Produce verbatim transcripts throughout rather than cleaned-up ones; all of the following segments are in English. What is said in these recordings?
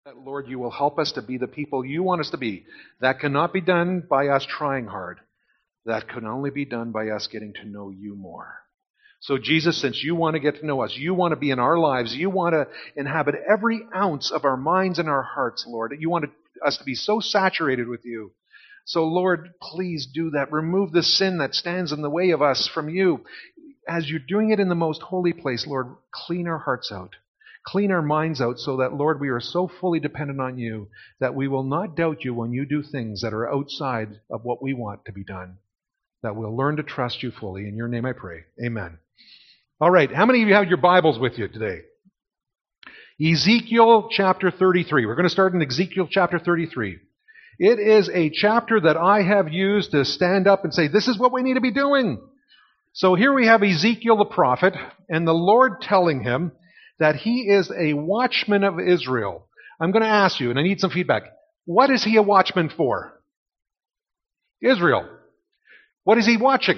That, Lord, you will help us to be the people you want us to be. That cannot be done by us trying hard. That can only be done by us getting to know you more. So Jesus, since you want to get to know us, you want to be in our lives, you want to inhabit every ounce of our minds and our hearts, Lord. You want us to be so saturated with you. So, Lord, please do that. Remove the sin that stands in the way of us from you. As you're doing it in the most holy place, Lord, clean our hearts out. Clean our minds out so that, Lord, we are so fully dependent on you that we will not doubt you when you do things that are outside of what we want to be done. That we'll learn to trust you fully. In your name I pray. Amen. All right. How many of you have your Bibles with you today? Ezekiel chapter thirty-three. We're going to start in Ezekiel chapter thirty-three. It is a chapter that I have used to stand up and say, this is what we need to be doing. So here we have Ezekiel the prophet and the Lord telling him that he is a watchman of Israel. I'm going to ask you, and I need some feedback. What is he a watchman for? Israel. What is he watching?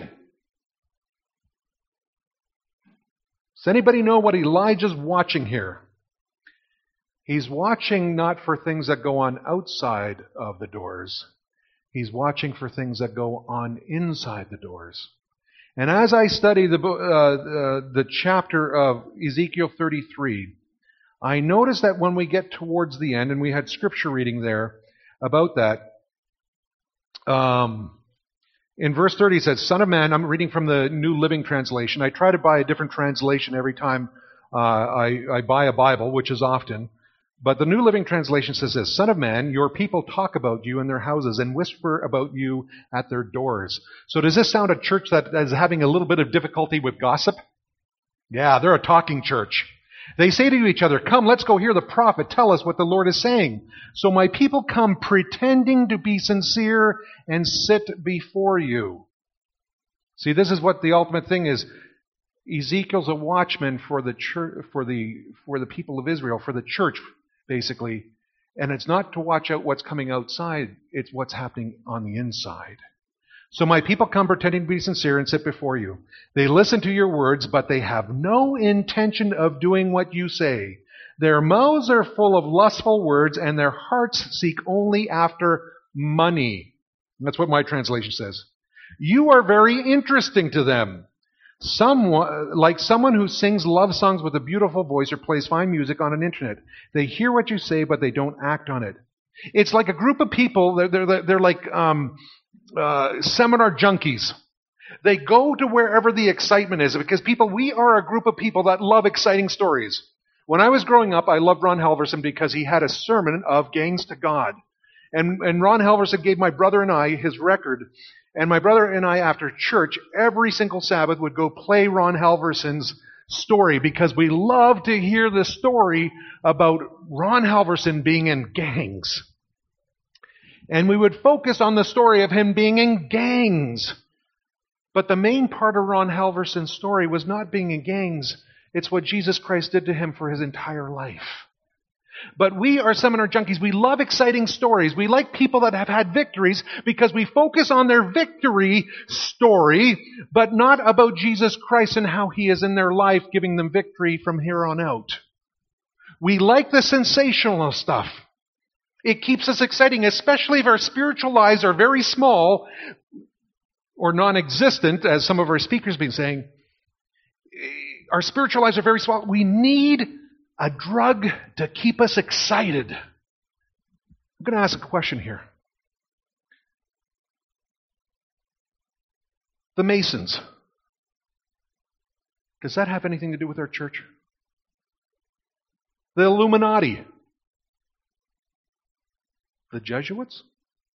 Does anybody know what Elijah's watching here? He's watching not for things that go on outside of the doors. He's watching for things that go on inside the doors. And as I study the, uh, uh, the chapter of Ezekiel thirty-three, I notice that when we get towards the end, and we had scripture reading there about that, um, in verse thirty it says, Son of man, I'm reading from the New Living Translation. I try to buy a different translation every time uh, I, I buy a Bible, which is often. But the New Living Translation says this, Son of man, your people talk about you in their houses and whisper about you at their doors. So does this sound a church that is having a little bit of difficulty with gossip? Yeah, they're a talking church. They say to each other, come, let's go hear the prophet tell us what the Lord is saying. So my people come pretending to be sincere and sit before you. See, this is what the ultimate thing is. Ezekiel's a watchman for the church, for the for the people of Israel, for the church, basically. And it's not to watch out what's coming outside, it's what's happening on the inside. So my people come pretending to be sincere and sit before you. They listen to your words, but they have no intention of doing what you say. Their mouths are full of lustful words, and their hearts seek only after money. That's what my translation says. You are very interesting to them. Someone, like someone who sings love songs with a beautiful voice or plays fine music on an internet. They hear what you say, but they don't act on it. It's like a group of people, they're, they're, they're like um, uh, seminar junkies. They go to wherever the excitement is, because people, we are a group of people that love exciting stories. When I was growing up, I loved Ron Halverson because he had a sermon of Gangs to God. And, and Ron Halverson gave my brother and I his record. And my brother and I, after church, every single Sabbath would go play Ron Halverson's story because we love to hear the story about Ron Halverson being in gangs. And we would focus on the story of him being in gangs. But the main part of Ron Halverson's story was not being in gangs. It's what Jesus Christ did to him for his entire life. But we are seminar junkies. We love exciting stories. We like people that have had victories because we focus on their victory story, but not about Jesus Christ and how he is in their life giving them victory from here on out. We like the sensational stuff. It keeps us exciting, especially if our spiritual lives are very small or non-existent, as some of our speakers have been saying. Our spiritual lives are very small. We need a drug to keep us excited. I'm going to ask a question here. The Masons. Does that have anything to do with our church? The Illuminati. The Jesuits?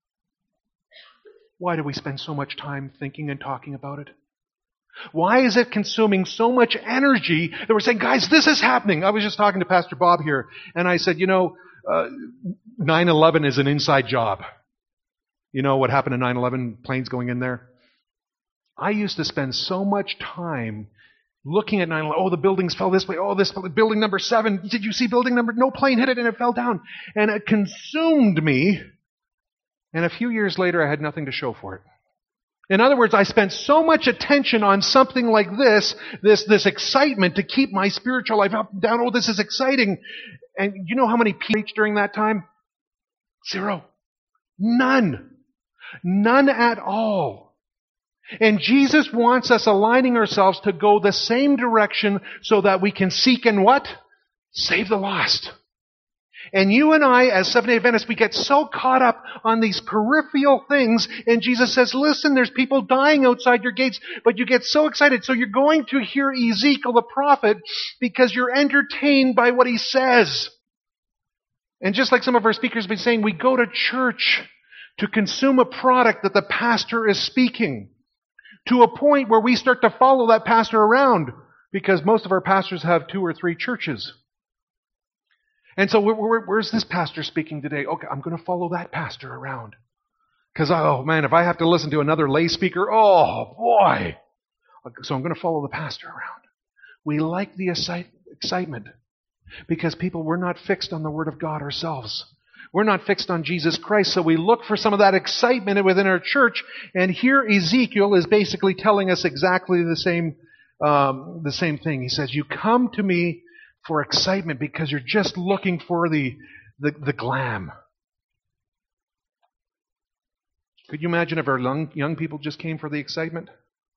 Why do we spend so much time thinking and talking about it? Why is it consuming so much energy that we're saying, guys, this is happening? I was just talking to Pastor Bob here, and I said, you know, uh, nine eleven is an inside job. You know what happened to nine eleven, planes going in there? I used to spend so much time looking at nine eleven. Oh, the buildings fell this way. Oh, this building number seven. Did you see building number? No, plane hit it and it fell down. And it consumed me. And a few years later, I had nothing to show for it. In other words, I spent so much attention on something like this, this, this excitement to keep my spiritual life up and down. Oh, this is exciting. And you know how many people reached during that time? Zero. None. None at all. And Jesus wants us aligning ourselves to go the same direction so that we can seek and what? Save the lost. And you and I, as Seventh-day Adventists, we get so caught up on these peripheral things, and Jesus says, listen, there's people dying outside your gates, but you get so excited. So you're going to hear Ezekiel the prophet because you're entertained by what he says. And just like some of our speakers have been saying, we go to church to consume a product that the pastor is speaking, to a point where we start to follow that pastor around, because most of our pastors have two or three churches. And so where, where, where's this pastor speaking today? Okay, I'm going to follow that pastor around. Because, oh man, if I have to listen to another lay speaker, oh boy. So I'm going to follow the pastor around. We like the excite, excitement because people, we're not fixed on the Word of God ourselves. We're not fixed on Jesus Christ, so we look for some of that excitement within our church. And here Ezekiel is basically telling us exactly the same, um, the same thing. He says, you come to me for excitement because you're just looking for the, the, the glam. Could you imagine if our young, young people just came for the excitement?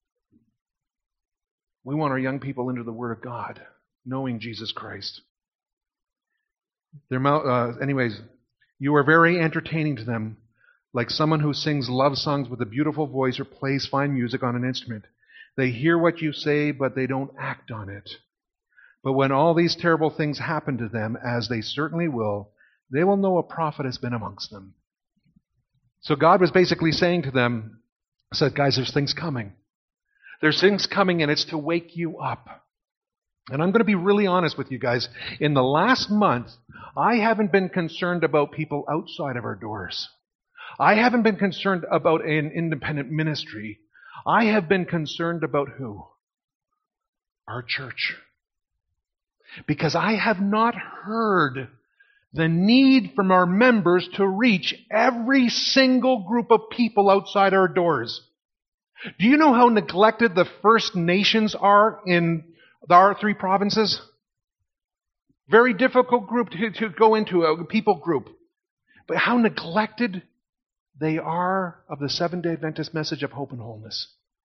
We want our young people into the Word of God, knowing Jesus Christ. Their mouth, uh, anyways, you are very entertaining to them, like someone who sings love songs with a beautiful voice or plays fine music on an instrument. They hear what you say, but they don't act on it. But when all these terrible things happen to them, as they certainly will, they will know a prophet has been amongst them. So God was basically saying to them, said, guys, there's things coming. There's things coming, and it's to wake you up. And I'm going to be really honest with you guys. In the last month, I haven't been concerned about people outside of our doors. I haven't been concerned about an independent ministry. I have been concerned about who? Our church. Because I have not heard the need from our members to reach every single group of people outside our doors. Do you know how neglected the First Nations are in our three provinces? Very difficult group to, to go into, a people group. But how neglected they are of the Seventh-day Adventist message of hope and wholeness.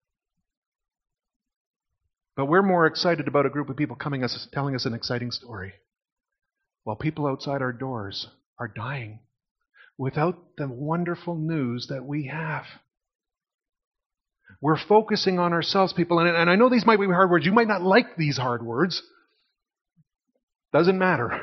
But we're more excited about a group of people coming us, telling us an exciting story, while people outside our doors are dying without the wonderful news that we have. We're focusing on ourselves, people, and, and I know these might be hard words. You might not like these hard words. Doesn't matter.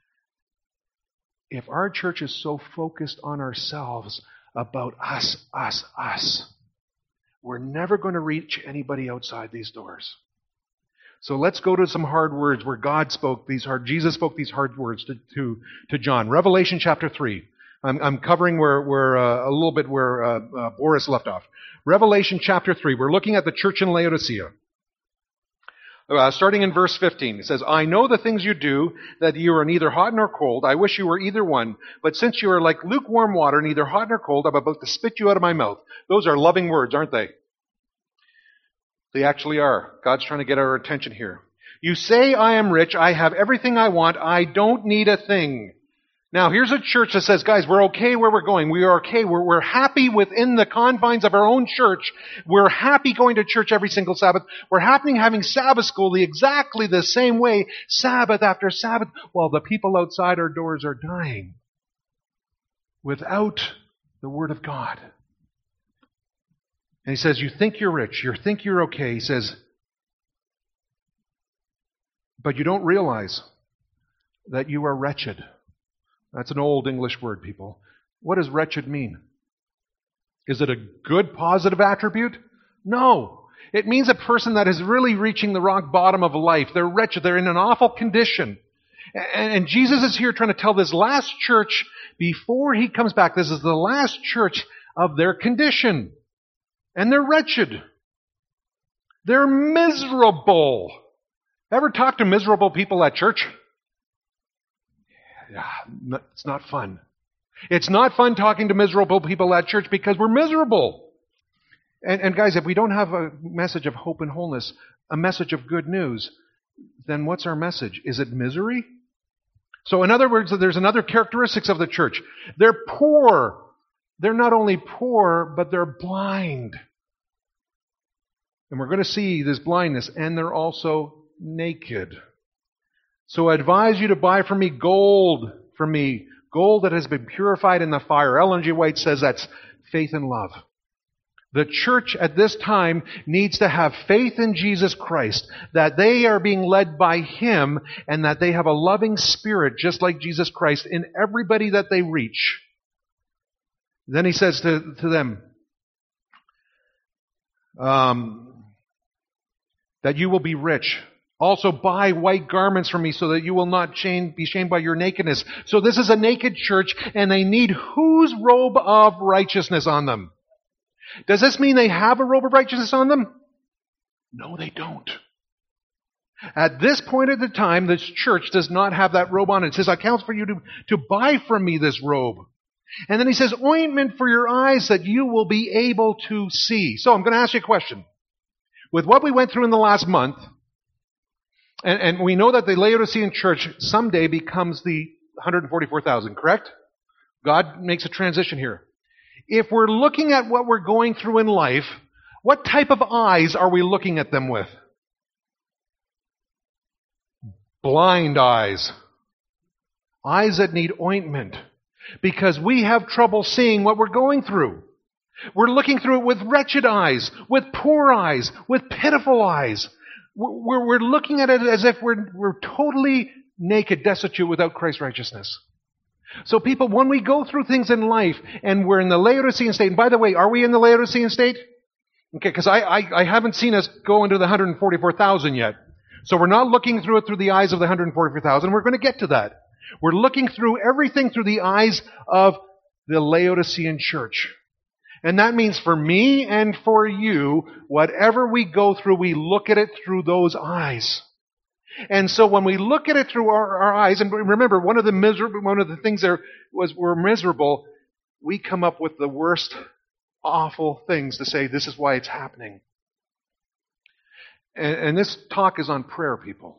If our church is so focused on ourselves, about us, us, us, we're never going to reach anybody outside these doors. So let's go to some hard words where God spoke these hard, Jesus spoke these hard words to, to, to John. Revelation chapter three. I'm, I'm covering where, where uh, a little bit where uh, uh, Boris left off. Revelation chapter three. We're looking at the church in Laodicea. Uh, starting in verse fifteen. It says, I know the things you do, that you are neither hot nor cold. I wish you were either one. But since you are like lukewarm water, neither hot nor cold, I'm about to spit you out of my mouth. Those are loving words, aren't they? They actually are. God's trying to get our attention here. You say, I am rich. I have everything I want. I don't need a thing. Now, here's a church that says, guys, we're okay where we're going. We are okay. We're, we're happy within the confines of our own church. We're happy going to church every single Sabbath. We're happy having Sabbath school the exactly the same way, Sabbath after Sabbath, while the people outside our doors are dying without the Word of God. And he says, you think you're rich. You think you're okay. He says, but you don't realize that you are wretched. That's an old English word, people. What does wretched mean? Is it a good, positive attribute? No. It means a person that is really reaching the rock bottom of life. They're wretched. They're in an awful condition. And Jesus is here trying to tell this last church, before he comes back, this is the last church of their condition. And they're wretched. They're miserable. Ever talk to miserable people at church? Yeah, it's not fun. It's not fun talking to miserable people at church because we're miserable. And, and guys, if we don't have a message of hope and wholeness, a message of good news, then what's our message? Is it misery? So in other words, there's another characteristics of the church. They're poor. They're not only poor, but they're blind. And we're going to see this blindness, and they're also naked. So I advise you to buy from me gold, from me, gold that has been purified in the fire. Ellen G. White says that's faith and love. The church at this time needs to have faith in Jesus Christ, that they are being led by Him, and that they have a loving spirit, just like Jesus Christ, in everybody that they reach. Then he says to, to them, um, that you will be rich. Also buy white garments from me so that you will not shame, be shamed by your nakedness. So this is a naked church, and they need whose robe of righteousness on them? Does this mean they have a robe of righteousness on them? No, they don't. At this point of the time, this church does not have that robe on. It says, I counsel for you to, to buy from me this robe. And then he says, ointment for your eyes that you will be able to see. So I'm going to ask you a question. With what we went through in the last month, and, and we know that the Laodicean church someday becomes the one hundred forty-four thousand, correct? God makes a transition here. If we're looking at what we're going through in life, what type of eyes are we looking at them with? Blind eyes. Eyes that need ointment. Because we have trouble seeing what we're going through. We're looking through it with wretched eyes, with poor eyes, with pitiful eyes. We're, we're looking at it as if we're, we're totally naked, destitute, without Christ's righteousness. So people, when we go through things in life and we're in the Laodicean state, and by the way, are we in the Laodicean state? Okay, because I, I, I haven't seen us go into the one hundred forty-four thousand yet. So we're not looking through it through the eyes of the one hundred forty-four thousand. We're going to get to that. We're looking through everything through the eyes of the Laodicean church. And that means for me and for you, whatever we go through, we look at it through those eyes. And so when we look at it through our, our eyes, and remember, one of the miserable, one of the things there was we're miserable, we come up with the worst, awful things to say, this is why it's happening. And, and this talk is on prayer, people.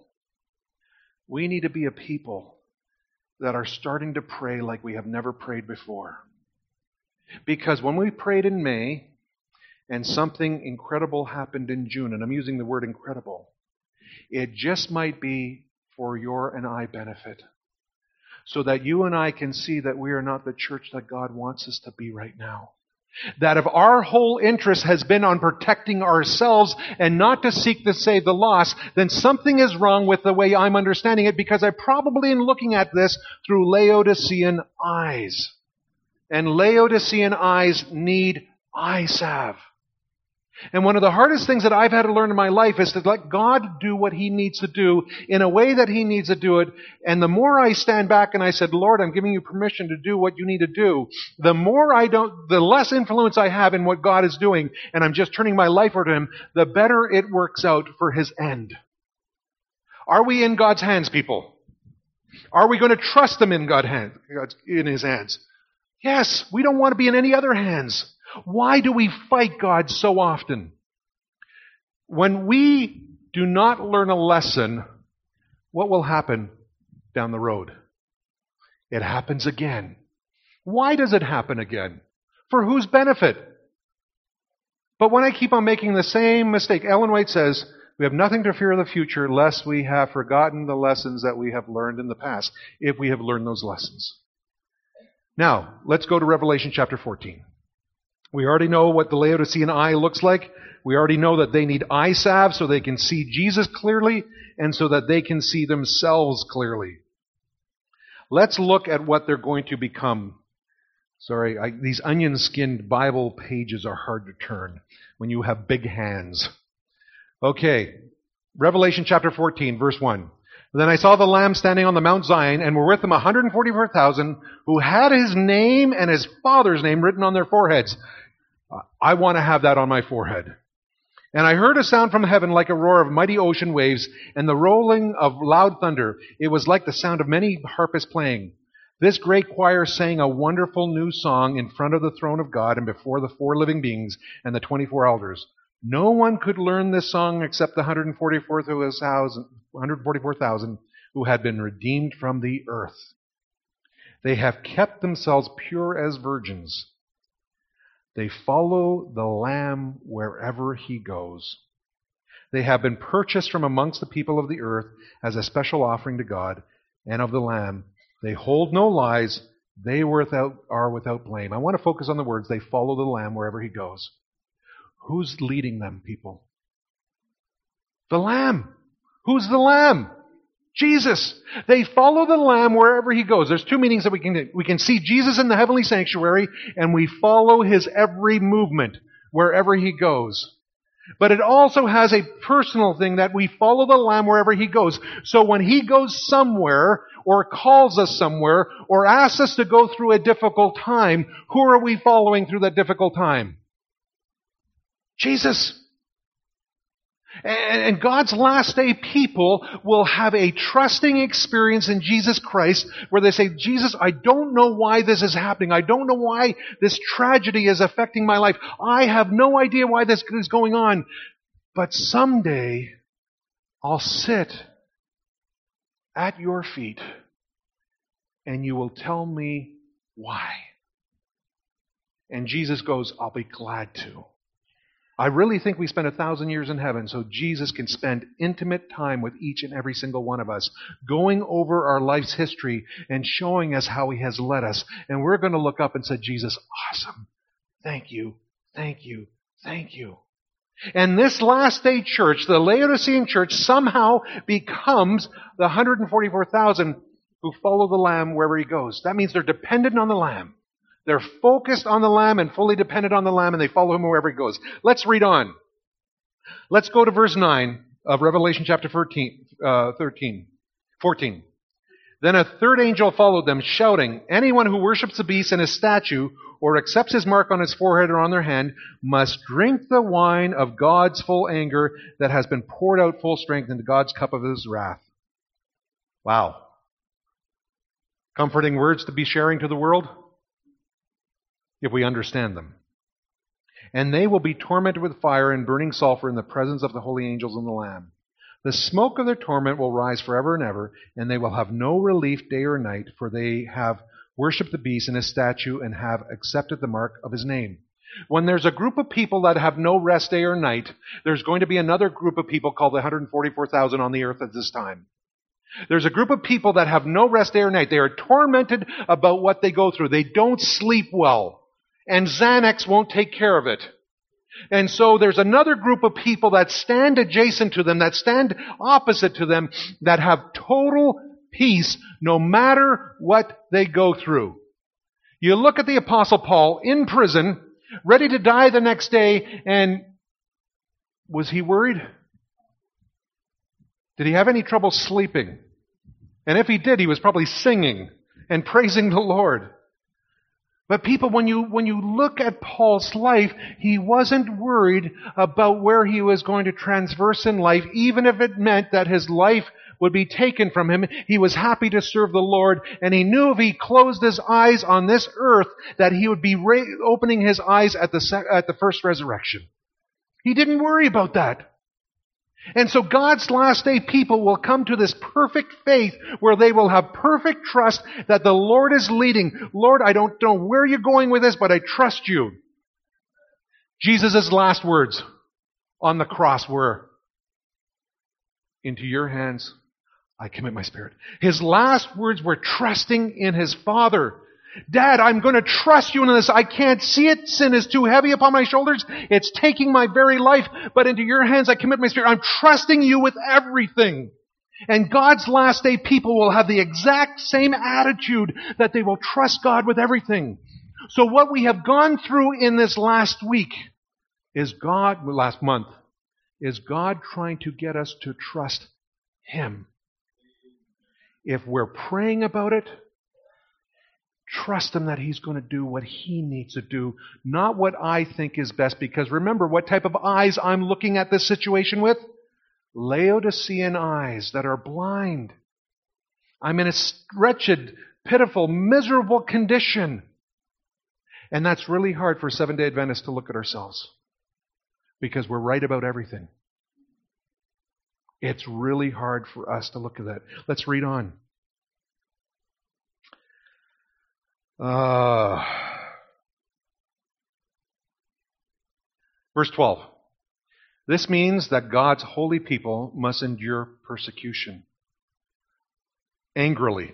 We need to be a people that are starting to pray like we have never prayed before. Because when we prayed in May, and something incredible happened in June, and I'm using the word incredible, it just might be for your and I benefit. So that you and I can see that we are not the church that God wants us to be right now. That if our whole interest has been on protecting ourselves and not to seek to save the lost, then something is wrong with the way I'm understanding it, because I probably am looking at this through Laodicean eyes. And Laodicean eyes need eye salve. And one of the hardest things that I've had to learn in my life is to let God do what He needs to do in a way that He needs to do it. And the more I stand back and I said, Lord, I'm giving you permission to do what you need to do, the more I don't, the less influence I have in what God is doing, and I'm just turning my life over to Him, the better it works out for His end. Are we in God's hands, people? Are we going to trust Him in God's hands, in His hands? Yes, we don't want to be in any other hands. Why do we fight God so often? When we do not learn a lesson, what will happen down the road? It happens again. Why does it happen again? For whose benefit? But when I keep on making the same mistake, Ellen White says, we have nothing to fear of the future lest we have forgotten the lessons that we have learned in the past, if we have learned those lessons. Now, let's go to Revelation chapter fourteen. We already know what the Laodicean eye looks like. We already know that they need eye salve so they can see Jesus clearly and so that they can see themselves clearly. Let's look at what they're going to become. Sorry, I, these onion-skinned Bible pages are hard to turn when you have big hands. Okay, Revelation chapter fourteen, verse one. Then I saw the Lamb standing on the Mount Zion, and were with him one hundred forty-four thousand, who had His name and His Father's name written on their foreheads. I want to have that on my forehead. And I heard a sound from heaven like a roar of mighty ocean waves, and the rolling of loud thunder. It was like the sound of many harpists playing. This great choir sang a wonderful new song in front of the throne of God and before the four living beings and the twenty-four elders. No one could learn this song except the one hundred forty-four thousand who had been redeemed from the earth. They have kept themselves pure as virgins. They follow the Lamb wherever he goes. They have been purchased from amongst the people of the earth as a special offering to God and of the Lamb. They hold no lies. They without, are without blame. I want to focus on the words, they follow the Lamb wherever he goes. Who's leading them, people? The Lamb. Who's the Lamb? Jesus. They follow the Lamb wherever he goes. There's two meanings that we can do. We can see Jesus in the heavenly sanctuary, and we follow his every movement wherever he goes. But it also has a personal thing that we follow the Lamb wherever he goes. So when he goes somewhere, or calls us somewhere, or asks us to go through a difficult time, who are we following through that difficult time? Jesus. And God's last day people will have a trusting experience in Jesus Christ where they say, Jesus, I don't know why this is happening. I don't know why this tragedy is affecting my life. I have no idea why this is going on. But someday I'll sit at your feet and you will tell me why. And Jesus goes, I'll be glad to. I really think we spend a thousand years in heaven so Jesus can spend intimate time with each and every single one of us, going over our life's history and showing us how he has led us. And we're going to look up and say, Jesus, awesome. Thank you, thank you, thank you. And this last day church, the Laodicean church, somehow becomes the one hundred forty-four thousand who follow the Lamb wherever he goes. That means they're dependent on the Lamb. They're focused on the Lamb and fully dependent on the Lamb, and they follow him wherever he goes. Let's read on. Let's go to verse nine of Revelation chapter thirteen, uh, thirteen, fourteen. Then a third angel followed them, shouting, anyone who worships the beast and his statue, or accepts his mark on his forehead or on their hand, must drink the wine of God's full anger that has been poured out full strength into God's cup of his wrath. Wow. Comforting words to be sharing to the world? If we understand them. And they will be tormented with fire and burning sulfur in the presence of the holy angels and the Lamb. The smoke of their torment will rise forever and ever, and they will have no relief day or night, for they have worshipped the beast and his statue and have accepted the mark of his name. When there's a group of people that have no rest day or night, there's going to be another group of people called the one hundred forty-four thousand on the earth at this time. There's a group of people that have no rest day or night. They are tormented about what they go through. They don't sleep well. And Xanax won't take care of it. And so there's another group of people that stand adjacent to them, that stand opposite to them, that have total peace no matter what they go through. You look at the Apostle Paul in prison, ready to die the next day, and was he worried? Did he have any trouble sleeping? And if he did, he was probably singing and praising the Lord. But people, when you when you look at Paul's life, he wasn't worried about where he was going to transverse in life, even if it meant that his life would be taken from him. He was happy to serve the Lord, and he knew if he closed his eyes on this earth, that he would be ra- opening his eyes at the sec- at the first resurrection. He didn't worry about that. And so God's last day people will come to this perfect faith where they will have perfect trust that the Lord is leading. Lord, I don't know where you're going with this, but I trust you. Jesus' last words on the cross were, into your hands I commit my spirit. His last words were trusting in his Father. Dad, I'm going to trust you in this. I can't see it. Sin is too heavy upon my shoulders. It's taking my very life. But into your hands I commit my spirit. I'm trusting you with everything. And God's last day people will have the exact same attitude that they will trust God with everything. So what we have gone through in this last week is God, last month, is God trying to get us to trust him. If we're praying about it, trust him that he's going to do what he needs to do, not what I think is best. Because remember what type of eyes I'm looking at this situation with? Laodicean eyes that are blind. I'm in a wretched, pitiful, miserable condition. And that's really hard for Seventh-day Adventists to look at ourselves. Because we're right about everything. It's really hard for us to look at that. Let's read on. Uh, verse twelve. This means that God's holy people must endure persecution. Angrily.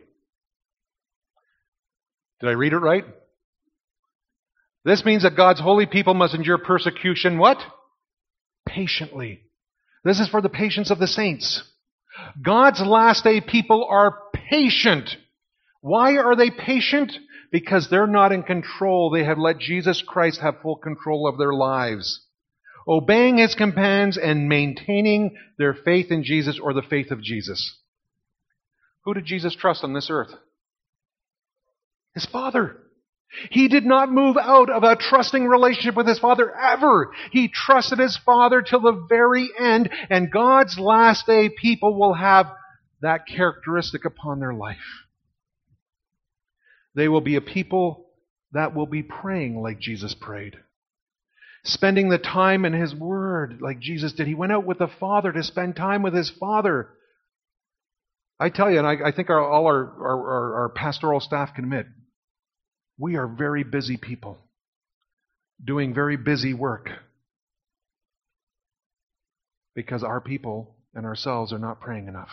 Did I read it right? This means that God's holy people must endure persecution, what? Patiently. This is for the patience of the saints. God's last day people are patient. Why are they patient? Because they're not in control. They have let Jesus Christ have full control of their lives. Obeying His commands and maintaining their faith in Jesus or the faith of Jesus. Who did Jesus trust on this earth? His Father. He did not move out of a trusting relationship with His Father ever. He trusted His Father till the very end, and God's last day people will have that characteristic upon their life. They will be a people that will be praying like Jesus prayed. Spending the time in His Word like Jesus did. He went out with the Father to spend time with His Father. I tell you, and I, I think our, all our, our, our pastoral staff can admit, we are very busy people, doing very busy work, because our people and ourselves are not praying enough.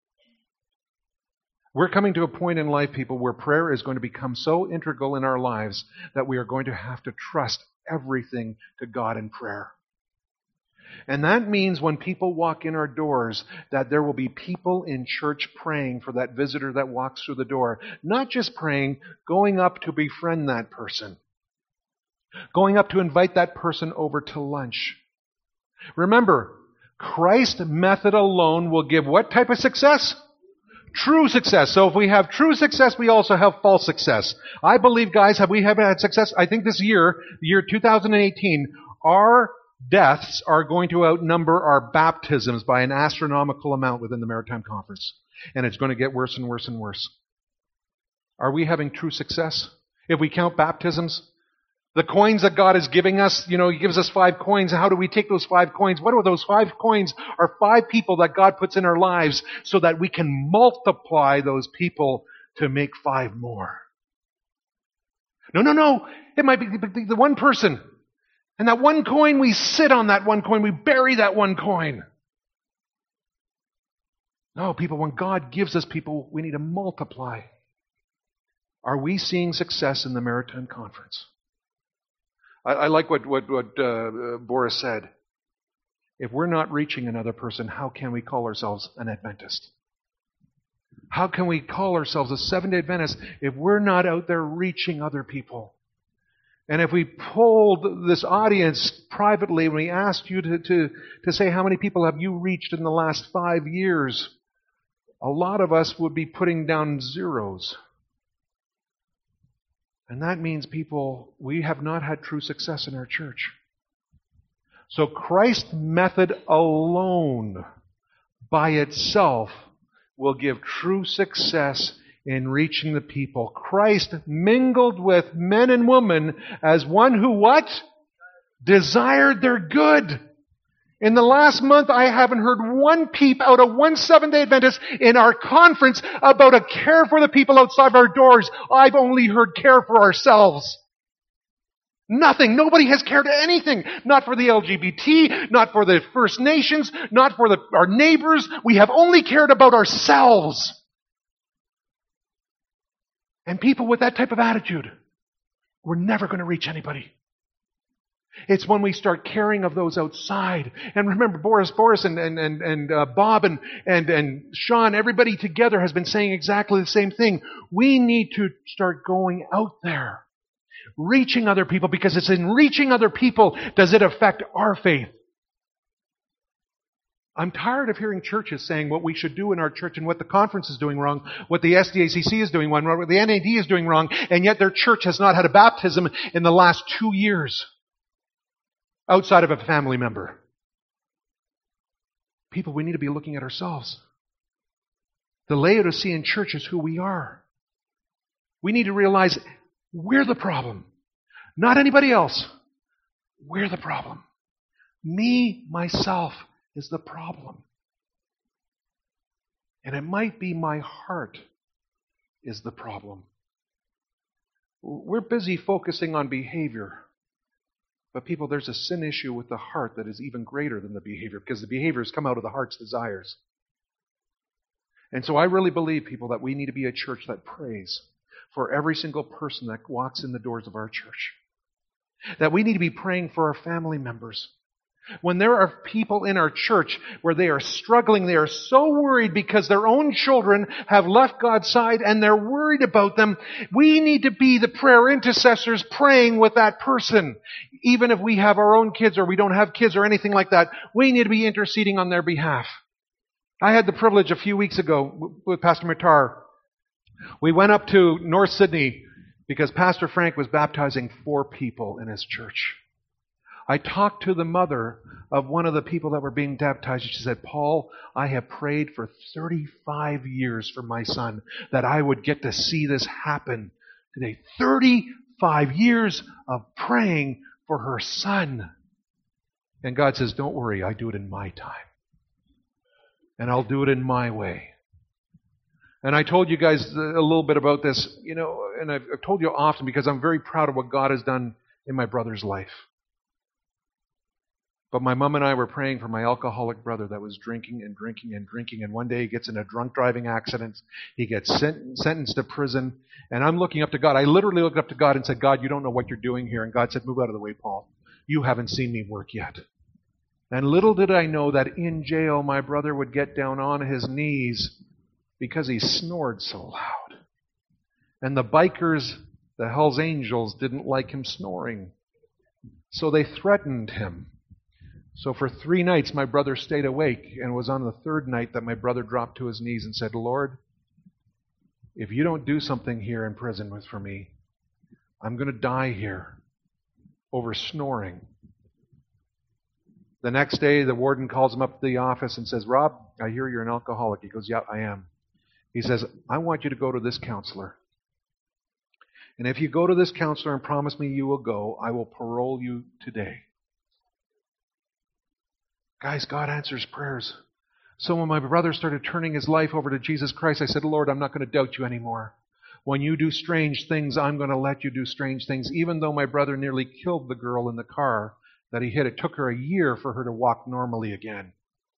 We're coming to a point in life, people, where prayer is going to become so integral in our lives that we are going to have to trust everything to God in prayer. And that means when people walk in our doors, that there will be people in church praying for that visitor that walks through the door. Not just praying, going up to befriend that person. Going up to invite that person over to lunch. Remember, Christ's method alone will give what type of success? True success. So if we have true success, we also have false success. I believe, guys, have we have had success? I think this year, the year two thousand eighteen, our deaths are going to outnumber our baptisms by an astronomical amount within the Maritime Conference. And it's going to get worse and worse and worse. Are we having true success? If we count baptisms, the coins that God is giving us, you know, He gives us five coins. How do we take those five coins? What are those five coins? Are five people that God puts in our lives so that we can multiply those people to make five more. No, no, no. It might be the one person. And that one coin, we sit on that one coin. We bury that one coin. No, people, when God gives us people, we need to multiply. Are we seeing success in the Maritime Conference? I, I like what, what, what uh, Boris said. If we're not reaching another person, how can we call ourselves an Adventist? How can we call ourselves a Seventh-day Adventist if we're not out there reaching other people? And if we polled this audience privately and we asked you to, to, to say how many people have you reached in the last five years, a lot of us would be putting down zeros. And that means, people, we have not had true success in our church. So Christ's method alone, by itself, will give true success in reaching the people. Christ mingled with men and women as one who what? Desired their good. In the last month, I haven't heard one peep out of one Seventh-day Adventist in our conference about a care for the people outside of our doors. I've only heard care for ourselves. Nothing. Nobody has cared anything. Not for the L G B T, not for the First Nations, not for the, our neighbors. We have only cared about ourselves. And people with that type of attitude, we're never going to reach anybody. It's when we start caring of those outside. And remember, Boris, Boris and, and, and, and uh, Bob and, and, and Sean, everybody together has been saying exactly the same thing. We need to start going out there, reaching other people, because it's in reaching other people does it affect our faith. I'm tired of hearing churches saying what we should do in our church and what the conference is doing wrong, what the S D A C C is doing wrong, what the N A D is doing wrong, and yet their church has not had a baptism in the last two years outside of a family member. People, we need to be looking at ourselves. The Laodicean church is who we are. We need to realize we're the problem, not anybody else. We're the problem. Me, myself, is the problem. And it might be my heart is the problem. We're busy focusing on behavior. But people, there's a sin issue with the heart that is even greater than the behavior, because the behaviors come out of the heart's desires. And so I really believe, people, that we need to be a church that prays for every single person that walks in the doors of our church. That we need to be praying for our family members. When there are people in our church where they are struggling, they are so worried because their own children have left God's side and they're worried about them, we need to be the prayer intercessors praying with that person. Even if we have our own kids or we don't have kids or anything like that, we need to be interceding on their behalf. I had the privilege a few weeks ago with Pastor Matar. We went up to North Sydney because Pastor Frank was baptizing four people in his church. I talked to the mother of one of the people that were being baptized. She said, Paul, I have prayed for thirty-five years for my son that I would get to see this happen today. thirty-five years of praying for her son. And God says, don't worry, I do it in my time. And I'll do it in my way. And I told you guys a little bit about this, you know, and I've told you often because I'm very proud of what God has done in my brother's life. But my mom and I were praying for my alcoholic brother that was drinking and drinking and drinking. And one day he gets in a drunk driving accident. He gets sent, sentenced to prison. And I'm looking up to God. I literally looked up to God and said, God, you don't know what you're doing here. And God said, move out of the way, Paul. You haven't seen me work yet. And little did I know that in jail my brother would get down on his knees because he snored so loud. And the bikers, the Hells Angels, didn't like him snoring. So they threatened him. So for three nights, my brother stayed awake, and it was on the third night that my brother dropped to his knees and said, Lord, if you don't do something here in prison with for me, I'm going to die here over snoring. The next day, the warden calls him up to the office and says, Rob, I hear you're an alcoholic. He goes, yeah, I am. He says, I want you to go to this counselor. And if you go to this counselor and promise me you will go, I will parole you today. Guys, God answers prayers. So when my brother started turning his life over to Jesus Christ, I said, Lord, I'm not going to doubt you anymore. When you do strange things, I'm going to let you do strange things. Even though my brother nearly killed the girl in the car that he hit, it took her a year for her to walk normally again.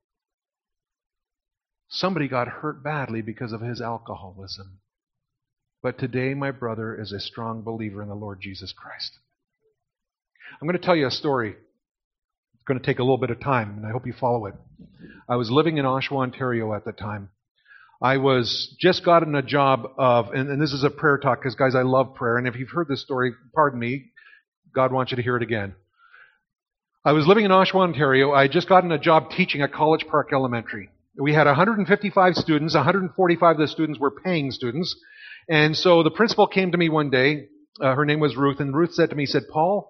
Somebody got hurt badly because of his alcoholism. But today my brother is a strong believer in the Lord Jesus Christ. I'm going to tell you a story. Going to take a little bit of time, and I hope you follow it. I was living in Oshawa, Ontario at the time. I was just gotten a job of, and, and this is a prayer talk because, guys, I love prayer. And if you've heard this story, pardon me, God wants you to hear it again. I was living in Oshawa, Ontario. I had just gotten a job teaching at College Park Elementary. We had one hundred fifty-five students. one hundred forty-five of the students were paying students. And so the principal came to me one day. Uh, her name was Ruth, and Ruth said to me, said, Paul,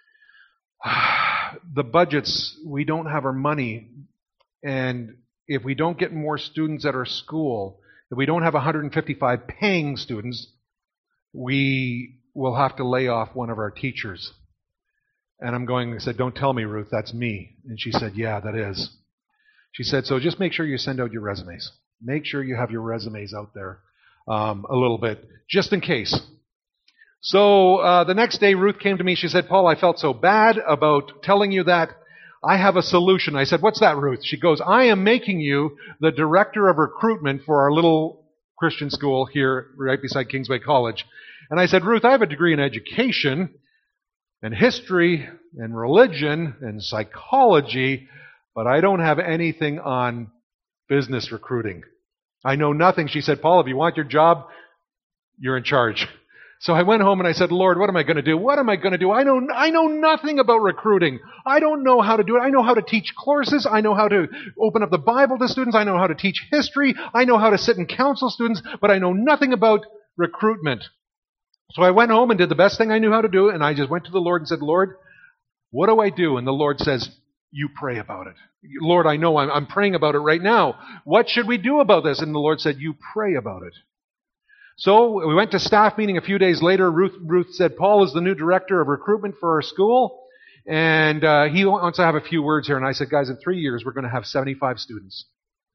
the budgets, we don't have our money, and if we don't get more students at our school, if we don't have one hundred fifty-five paying students, we will have to lay off one of our teachers. And I'm going, I said, don't tell me, Ruth, that's me. And she said, yeah, that is. She said, so just make sure you send out your resumes. Make sure you have your resumes out there um, a little bit, just in case. So uh, the next day, Ruth came to me. She said, Paul, I felt so bad about telling you that. I have a solution. I said, what's that, Ruth? She goes, I am making you the director of recruitment for our little Christian school here right beside Kingsway College. And I said, Ruth, I have a degree in education and history and religion and psychology, but I don't have anything on business recruiting. I know nothing. She said, Paul, if you want your job, you're in charge. So I went home and I said, Lord, what am I going to do? What am I going to do? I know, I know nothing about recruiting. I don't know how to do it. I know how to teach courses. I know how to open up the Bible to students. I know how to teach history. I know how to sit and counsel students, but I know nothing about recruitment. So I went home and did the best thing I knew how to do, and I just went to the Lord and said, Lord, what do I do? And the Lord says, you pray about it. Lord, I know I'm, I'm praying about it right now. What should we do about this? And the Lord said, you pray about it. So we went to staff meeting a few days later. Ruth, Ruth said, Paul is the new director of recruitment for our school, and uh, he wants to have a few words here. And I said, guys, in three years, we're going to have seventy-five students.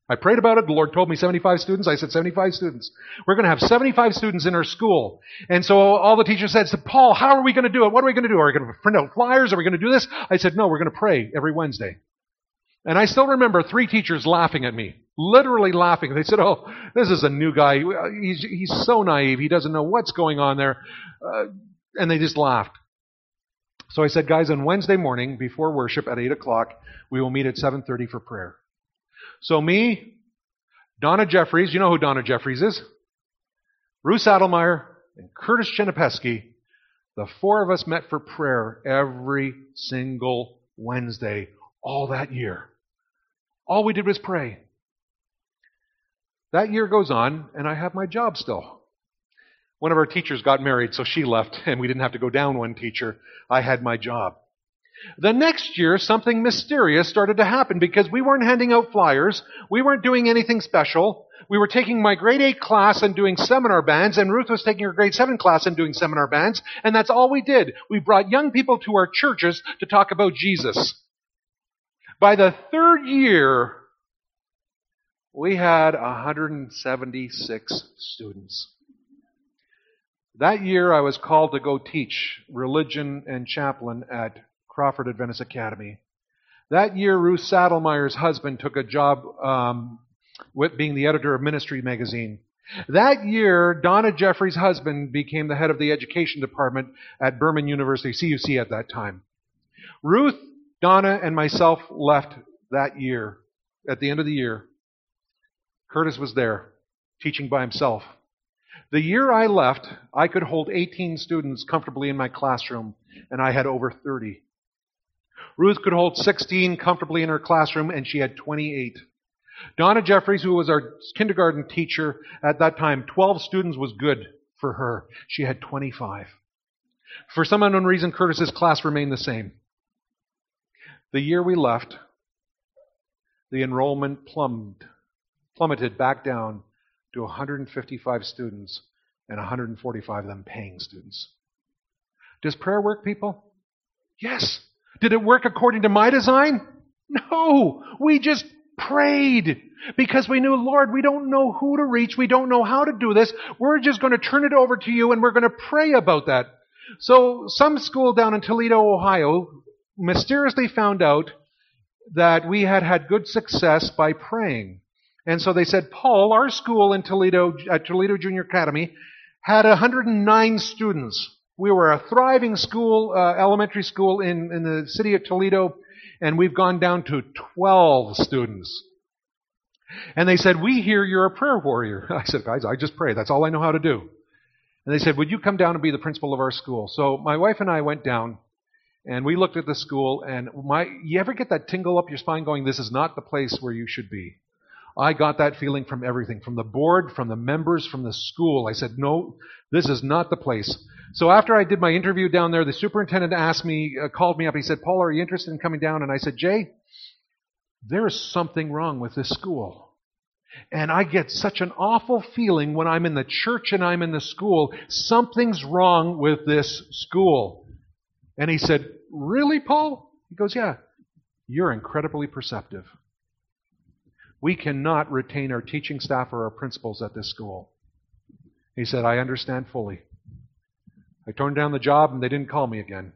I prayed about it. The Lord told me seventy-five students. I said seventy-five students. We're going to have seventy-five students in our school. And so all the teachers said, Paul, how are we going to do it? What are we going to do? Are we going to print out flyers? Are we going to do this? I said, no, we're going to pray every Wednesday. And I still remember three teachers laughing at me, literally laughing. They said, oh, this is a new guy. He's, he's so naive. He doesn't know what's going on there. Uh, and they just laughed. So I said, guys, on Wednesday morning before worship at eight o'clock, we will meet at seven thirty for prayer. So me, Donna Jeffries, you know who Donna Jeffries is? Ruth Saddlemeyer and Curtis Chenepeski, the four of us met for prayer every single Wednesday all that year. All we did was pray. That year goes on, and I have my job still. One of our teachers got married, so she left, and we didn't have to go down one teacher. I had my job. The next year, something mysterious started to happen because we weren't handing out flyers. We weren't doing anything special. We were taking my grade eight class and doing seminar bands, and Ruth was taking her grade seven class and doing seminar bands, and that's all we did. We brought young people to our churches to talk about Jesus. By the third year, we had one hundred seventy-six students. That year, I was called to go teach religion and chaplain at Crawford Adventist Academy. That year, Ruth Saddlemeyer's husband took a job um, with being the editor of Ministry magazine. That year, Donna Jeffries' husband became the head of the education department at Berman University, C U C at that time. Ruth, Donna, and myself left that year. At the end of the year, Curtis was there, teaching by himself. The year I left, I could hold eighteen students comfortably in my classroom, and I had over thirty. Ruth could hold sixteen comfortably in her classroom, and she had twenty-eight. Donna Jeffries, who was our kindergarten teacher at that time, twelve students was good for her. She had twenty-five. For some unknown reason, Curtis's class remained the same. The year we left, the enrollment plummeted, plummeted back down to one hundred fifty-five students, and one hundred forty-five of them paying students. Does prayer work, people? Yes. Did it work according to my design? No. We just prayed because we knew, Lord, we don't know who to reach. We don't know how to do this. We're just going to turn it over to you, and we're going to pray about that. So some school down in Toledo, Ohio, mysteriously found out that we had had good success by praying. And so they said, Paul, our school in Toledo, at Toledo Junior Academy, had one hundred nine students. We were a thriving school, uh, elementary school in, in the city of Toledo, and we've gone down to twelve students. And they said, we hear you're a prayer warrior. I said, guys, I just pray. That's all I know how to do. And they said, would you come down and be the principal of our school? So my wife and I went down, and we looked at the school, and my, you ever get that tingle up your spine going, this is not the place where you should be? I got that feeling from everything, from the board, from the members, from the school. I said, no, this is not the place. So after I did my interview down there, the superintendent asked me, uh, called me up. He said, Paul, are you interested in coming down? And I said, Jay, there's something wrong with this school. And I get such an awful feeling when I'm in the church and I'm in the school. Something's wrong with this school. And he said, really, Paul? He goes, yeah, you're incredibly perceptive. We cannot retain our teaching staff or our principals at this school. He said, I understand fully. I turned down the job and they didn't call me again.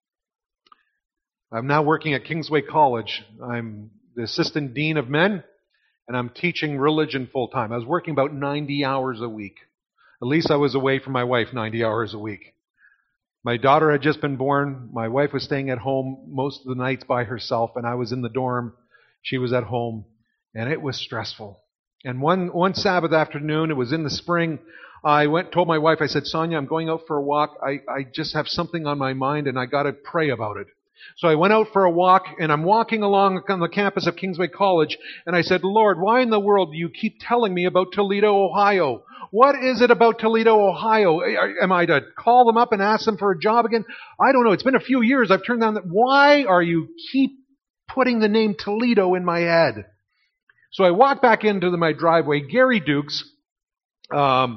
I'm now working at Kingsway College. I'm the assistant dean of men, and I'm teaching religion full time. I was working about ninety hours a week. At least I was away from my wife ninety hours a week. My daughter had just been born. My wife was staying at home most of the nights by herself, and I was in the dorm. She was at home. And it was stressful. And one, one Sabbath afternoon, it was in the spring, I went, told my wife, I said, Sonia, I'm going out for a walk. I, I just have something on my mind and I got to pray about it. So I went out for a walk, and I'm walking along on the campus of Kingsway College, and I said, Lord, why in the world do you keep telling me about Toledo, Ohio? What is it about Toledo, Ohio? Am I to call them up and ask them for a job again? I don't know. It's been a few years. I've turned down that. Why are you keep putting the name Toledo in my head? So I walked back into the, my driveway. Gary Dukes, um,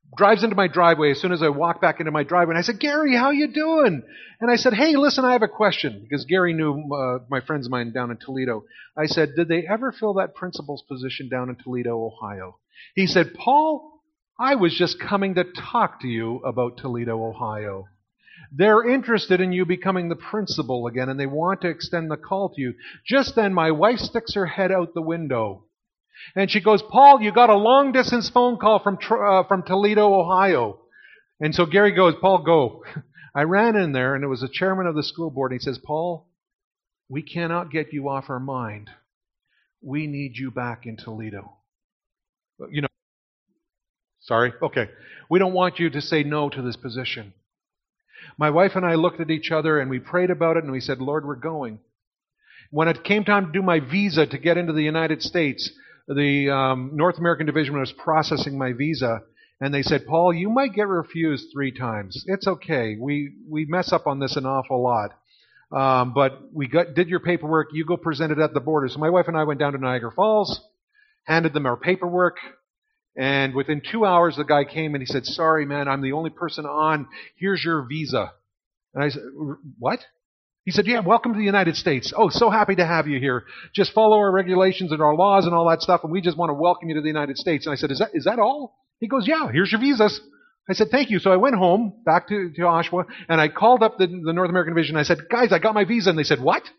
drives into my driveway as soon as I walk back into my driveway. And I said, Gary, how you doing? And I said, hey, listen, I have a question. Because Gary knew uh, my friends of mine down in Toledo. I said, did they ever fill that principal's position down in Toledo, Ohio? He said, Paul, I was just coming to talk to you about Toledo, Ohio. They're interested in you becoming the principal again, and they want to extend the call to you. Just then, my wife sticks her head out the window. And she goes, Paul, you got a long-distance phone call from uh, from Toledo, Ohio. And so Gary goes, Paul, go. I ran in there, and it was the chairman of the school board, and he says, Paul, we cannot get you off our mind. We need you back in Toledo. You know, sorry? Okay. We don't want you to say no to this position. My wife and I looked at each other, and we prayed about it, and we said, Lord, we're going. When it came time to do my visa to get into the United States, the um, North American division was processing my visa, and they said, Paul, you might get refused three times. It's okay. We we mess up on this an awful lot. Um, but we got, did your paperwork. You go present it at the border. So my wife and I went down to Niagara Falls, handed them our paperwork, and within two hours the guy came and he said, sorry, man, I'm the only person on. Here's your visa. And I said, what? He said, yeah, welcome to the United States. Oh, so happy to have you here. Just follow our regulations and our laws and all that stuff, and we just want to welcome you to the United States. And I said, is that is that all? He goes, yeah, here's your visas. I said, thank you. So I went home, back to, to Oshawa, and I called up the, the North American division. I said, guys, I got my visa. And they said, what?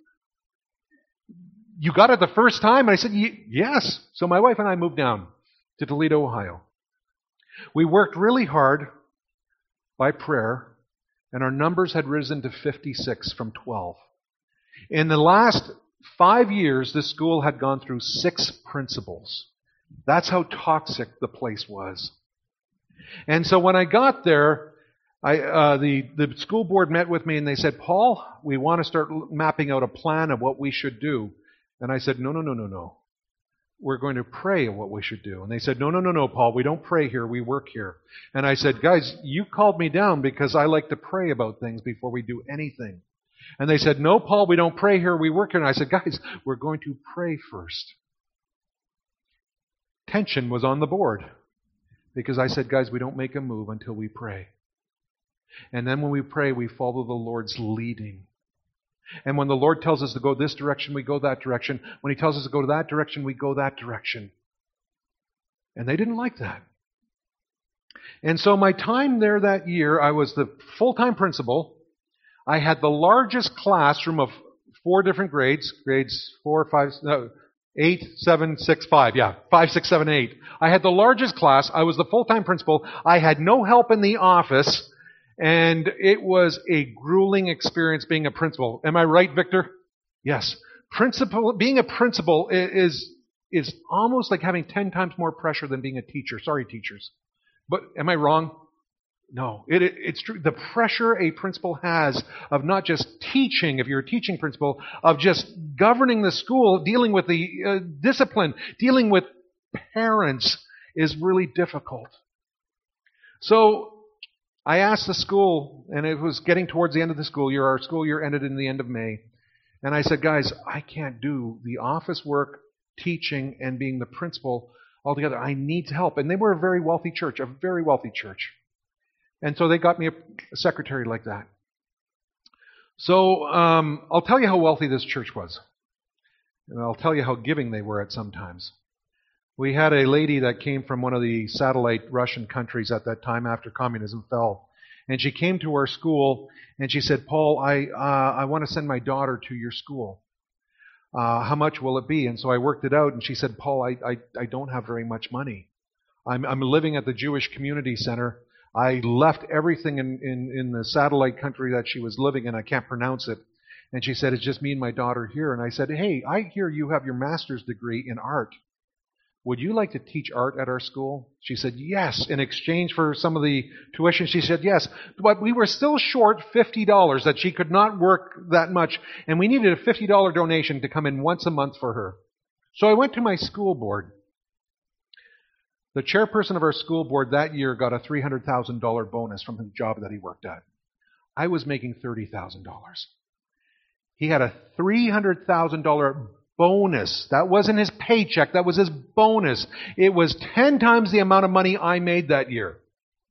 You got it the first time? And I said, yes. So my wife and I moved down to Toledo, Ohio. We worked really hard by prayer, and our numbers had risen to fifty-six from twelve. In the last five years, this school had gone through six principals. That's how toxic the place was. And so when I got there, I, uh, the, the school board met with me and they said, Paul, we want to start mapping out a plan of what we should do. And I said, no, no, no, no, no. We're going to pray on what we should do. And they said, no, no, no, no, Paul, we don't pray here, we work here. And I said, guys, you called me down because I like to pray about things before we do anything. And they said, no, Paul, we don't pray here, we work here. And I said, guys, we're going to pray first. Tension was on the board because I said, guys, we don't make a move until we pray. And then when we pray, we follow the Lord's leading. And when the Lord tells us to go this direction, we go that direction. When He tells us to go to that direction, we go that direction. And they didn't like that. And so my time there that year, I was the full-time principal. I had the largest classroom of four different grades, grades four, five, no, eight, seven, six, five, yeah, five, six, seven, eight. I had the largest class. I was the full-time principal. I had no help in the office. And it was a grueling experience being a principal. Am I right, Victor? Yes. Principal, being a principal is, is almost like having ten times more pressure than being a teacher. Sorry, teachers. But am I wrong? No. It, it, it's true. The pressure a principal has of not just teaching, if you're a teaching principal, of just governing the school, dealing with the uh, discipline, dealing with parents is really difficult. So, I asked the school, and it was getting towards the end of the school year. Our school year ended in the end of May. And I said, guys, I can't do the office work, teaching, and being the principal altogether. I need help. And they were a very wealthy church, a very wealthy church. And so they got me a, a secretary like that. So um, I'll tell you how wealthy this church was. And I'll tell you how giving they were at some times. We had a lady that came from one of the satellite Russian countries at that time after communism fell. And she came to our school and she said, Paul, I uh, I want to send my daughter to your school. Uh, how much will it be? And so I worked it out and she said, Paul, I, I, I don't have very much money. I'm, I'm living at the Jewish Community Center. I left everything in, in, in the satellite country that she was living in. I can't pronounce it. And she said, it's just me and my daughter here. And I said, hey, I hear you have your master's degree in art. Would you like to teach art at our school? She said, yes. In exchange for some of the tuition, she said, yes. But we were still short fifty dollars, that she could not work that much. And we needed a fifty dollars donation to come in once a month for her. So I went to my school board. The chairperson of our school board that year got a three hundred thousand dollars bonus from the job that he worked at. I was making thirty thousand dollars. He had a three hundred thousand dollars bonus. That wasn't his paycheck. That was his bonus. It was ten times the amount of money I made that year.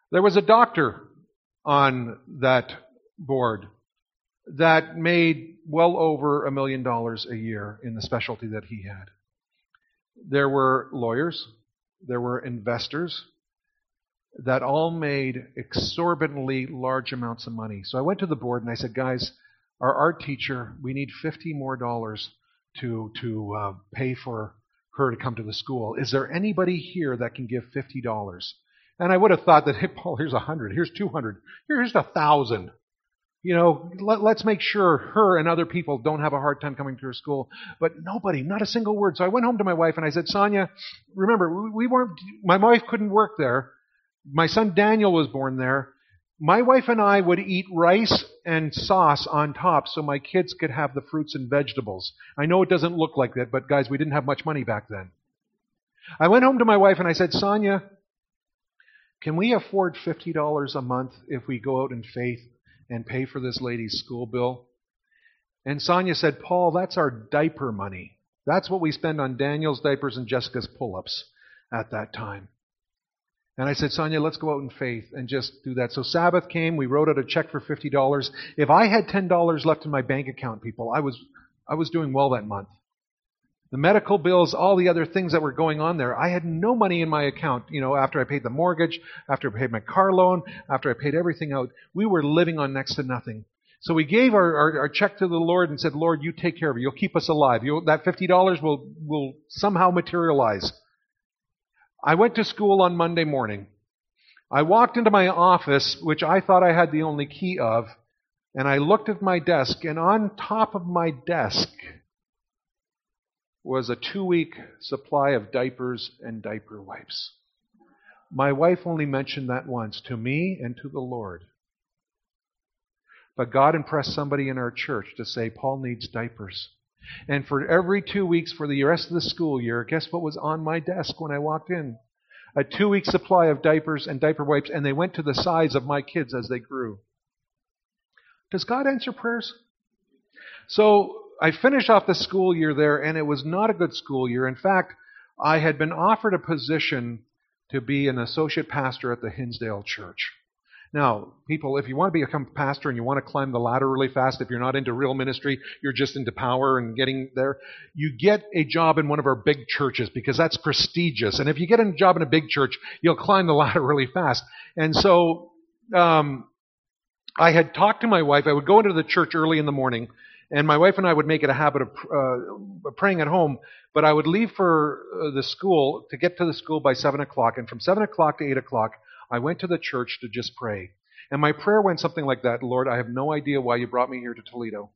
There was a doctor on that board that made well over a million dollars a year in the specialty that he had. There were lawyers, there were investors that all made exorbitantly large amounts of money. So I went to the board and I said, guys, our art teacher, we need fifty more dollars to to uh, pay for her to come to the school. Is there anybody here that can give fifty dollars? And I would have thought that, hey, Paul, here's a hundred, here's two hundred, here's a thousand. You know, let, let's make sure her and other people don't have a hard time coming to her school. But nobody, not a single word. So I went home to my wife and I said, Sonia, remember, we weren't, my wife couldn't work there. My son Daniel was born there. My wife and I would eat rice and sauce on top so my kids could have the fruits and vegetables. I know it doesn't look like that, but guys, we didn't have much money back then. I went home to my wife and I said, Sonia, can we afford fifty dollars a month if we go out in faith and pay for this lady's school bill? And Sonia said, Paul, that's our diaper money. That's what we spend on Daniel's diapers and Jessica's pull-ups at that time. And I said, Sonia, let's go out in faith and just do that. So Sabbath came, we wrote out a check for fifty dollars. If I had ten dollars left in my bank account, people, I was I was doing well that month. The medical bills, all the other things that were going on there, I had no money in my account. You know, after I paid the mortgage, after I paid my car loan, after I paid everything out, we were living on next to nothing. So we gave our, our, our check to the Lord and said, Lord, you take care of it. You'll keep us alive. You'll, that fifty dollars will, will somehow materialize. I went to school on Monday morning. I walked into my office, which I thought I had the only key of, and I looked at my desk, and on top of my desk was a two-week supply of diapers and diaper wipes. My wife only mentioned that once, to me and to the Lord. But God impressed somebody in our church to say, Paul needs diapers. And for every two weeks for the rest of the school year, guess what was on my desk when I walked in? A two-week supply of diapers and diaper wipes, and they went to the size of my kids as they grew. Does God answer prayers? So I finished off the school year there, and it was not a good school year. In fact, I had been offered a position to be an associate pastor at the Hinsdale Church. Now, people, if you want to become a pastor and you want to climb the ladder really fast, if you're not into real ministry, you're just into power and getting there, you get a job in one of our big churches because that's prestigious. And if you get a job in a big church, you'll climb the ladder really fast. And so um, I had talked to my wife. I would go into the church early in the morning, and my wife and I would make it a habit of uh, praying at home, but I would leave for uh, the school to get to the school by seven o'clock, and from seven o'clock to eight o'clock, I went to the church to just pray. And my prayer went something like that. Lord, I have no idea why you brought me here to Toledo.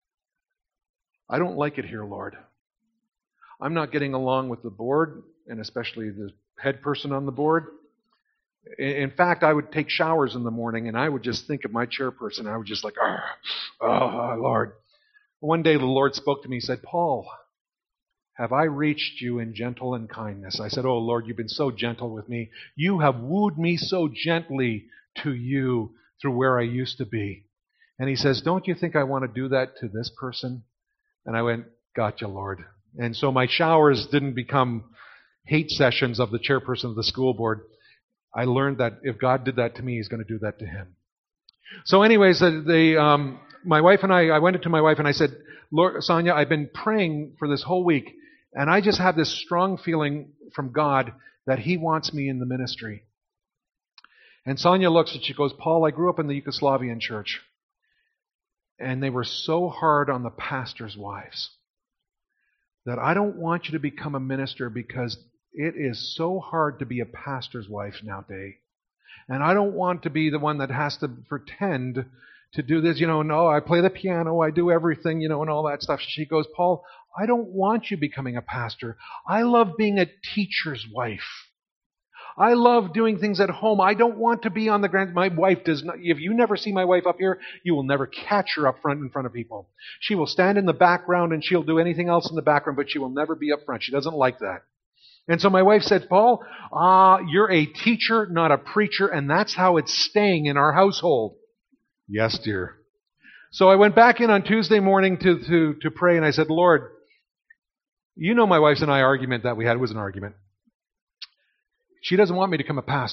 I don't like it here, Lord. I'm not getting along with the board, and especially the head person on the board. In fact, I would take showers in the morning, and I would just think of my chairperson. I would just like, oh, Lord. One day the Lord spoke to me. He said, Paul, have I reached you in gentle and kindness? I said, oh, Lord, you've been so gentle with me. You have wooed me so gently to you through where I used to be. And he says, don't you think I want to do that to this person? And I went, gotcha, Lord. And so my showers didn't become hate sessions of the chairperson of the school board. I learned that if God did that to me, He's going to do that to him. So anyways, the, the, um, my wife and I, I went to my wife and I said, Lord, Sonia, I've been praying for this whole week, and I just have this strong feeling from God that He wants me in the ministry. And Sonia looks and she goes, Paul, I grew up in the Yugoslavian church, and they were so hard on the pastors' wives that I don't want you to become a minister because it is so hard to be a pastor's wife nowadays. And I don't want to be the one that has to pretend to do this, you know, no, I play the piano, I do everything, you know, and all that stuff. She goes, Paul, I don't want you becoming a pastor. I love being a teacher's wife. I love doing things at home. I don't want to be on the ground. My wife does not, if you never see my wife up here, you will never catch her up front in front of people. She will stand in the background and she'll do anything else in the background, but she will never be up front. She doesn't like that. And so my wife said, Paul, uh, you're a teacher, not a preacher, and that's how it's staying in our household. Yes, dear. So I went back in on Tuesday morning to, to, to pray, and I said, Lord, you know my wife's and I argument that we had. It was an argument. She doesn't want me to become a pastor.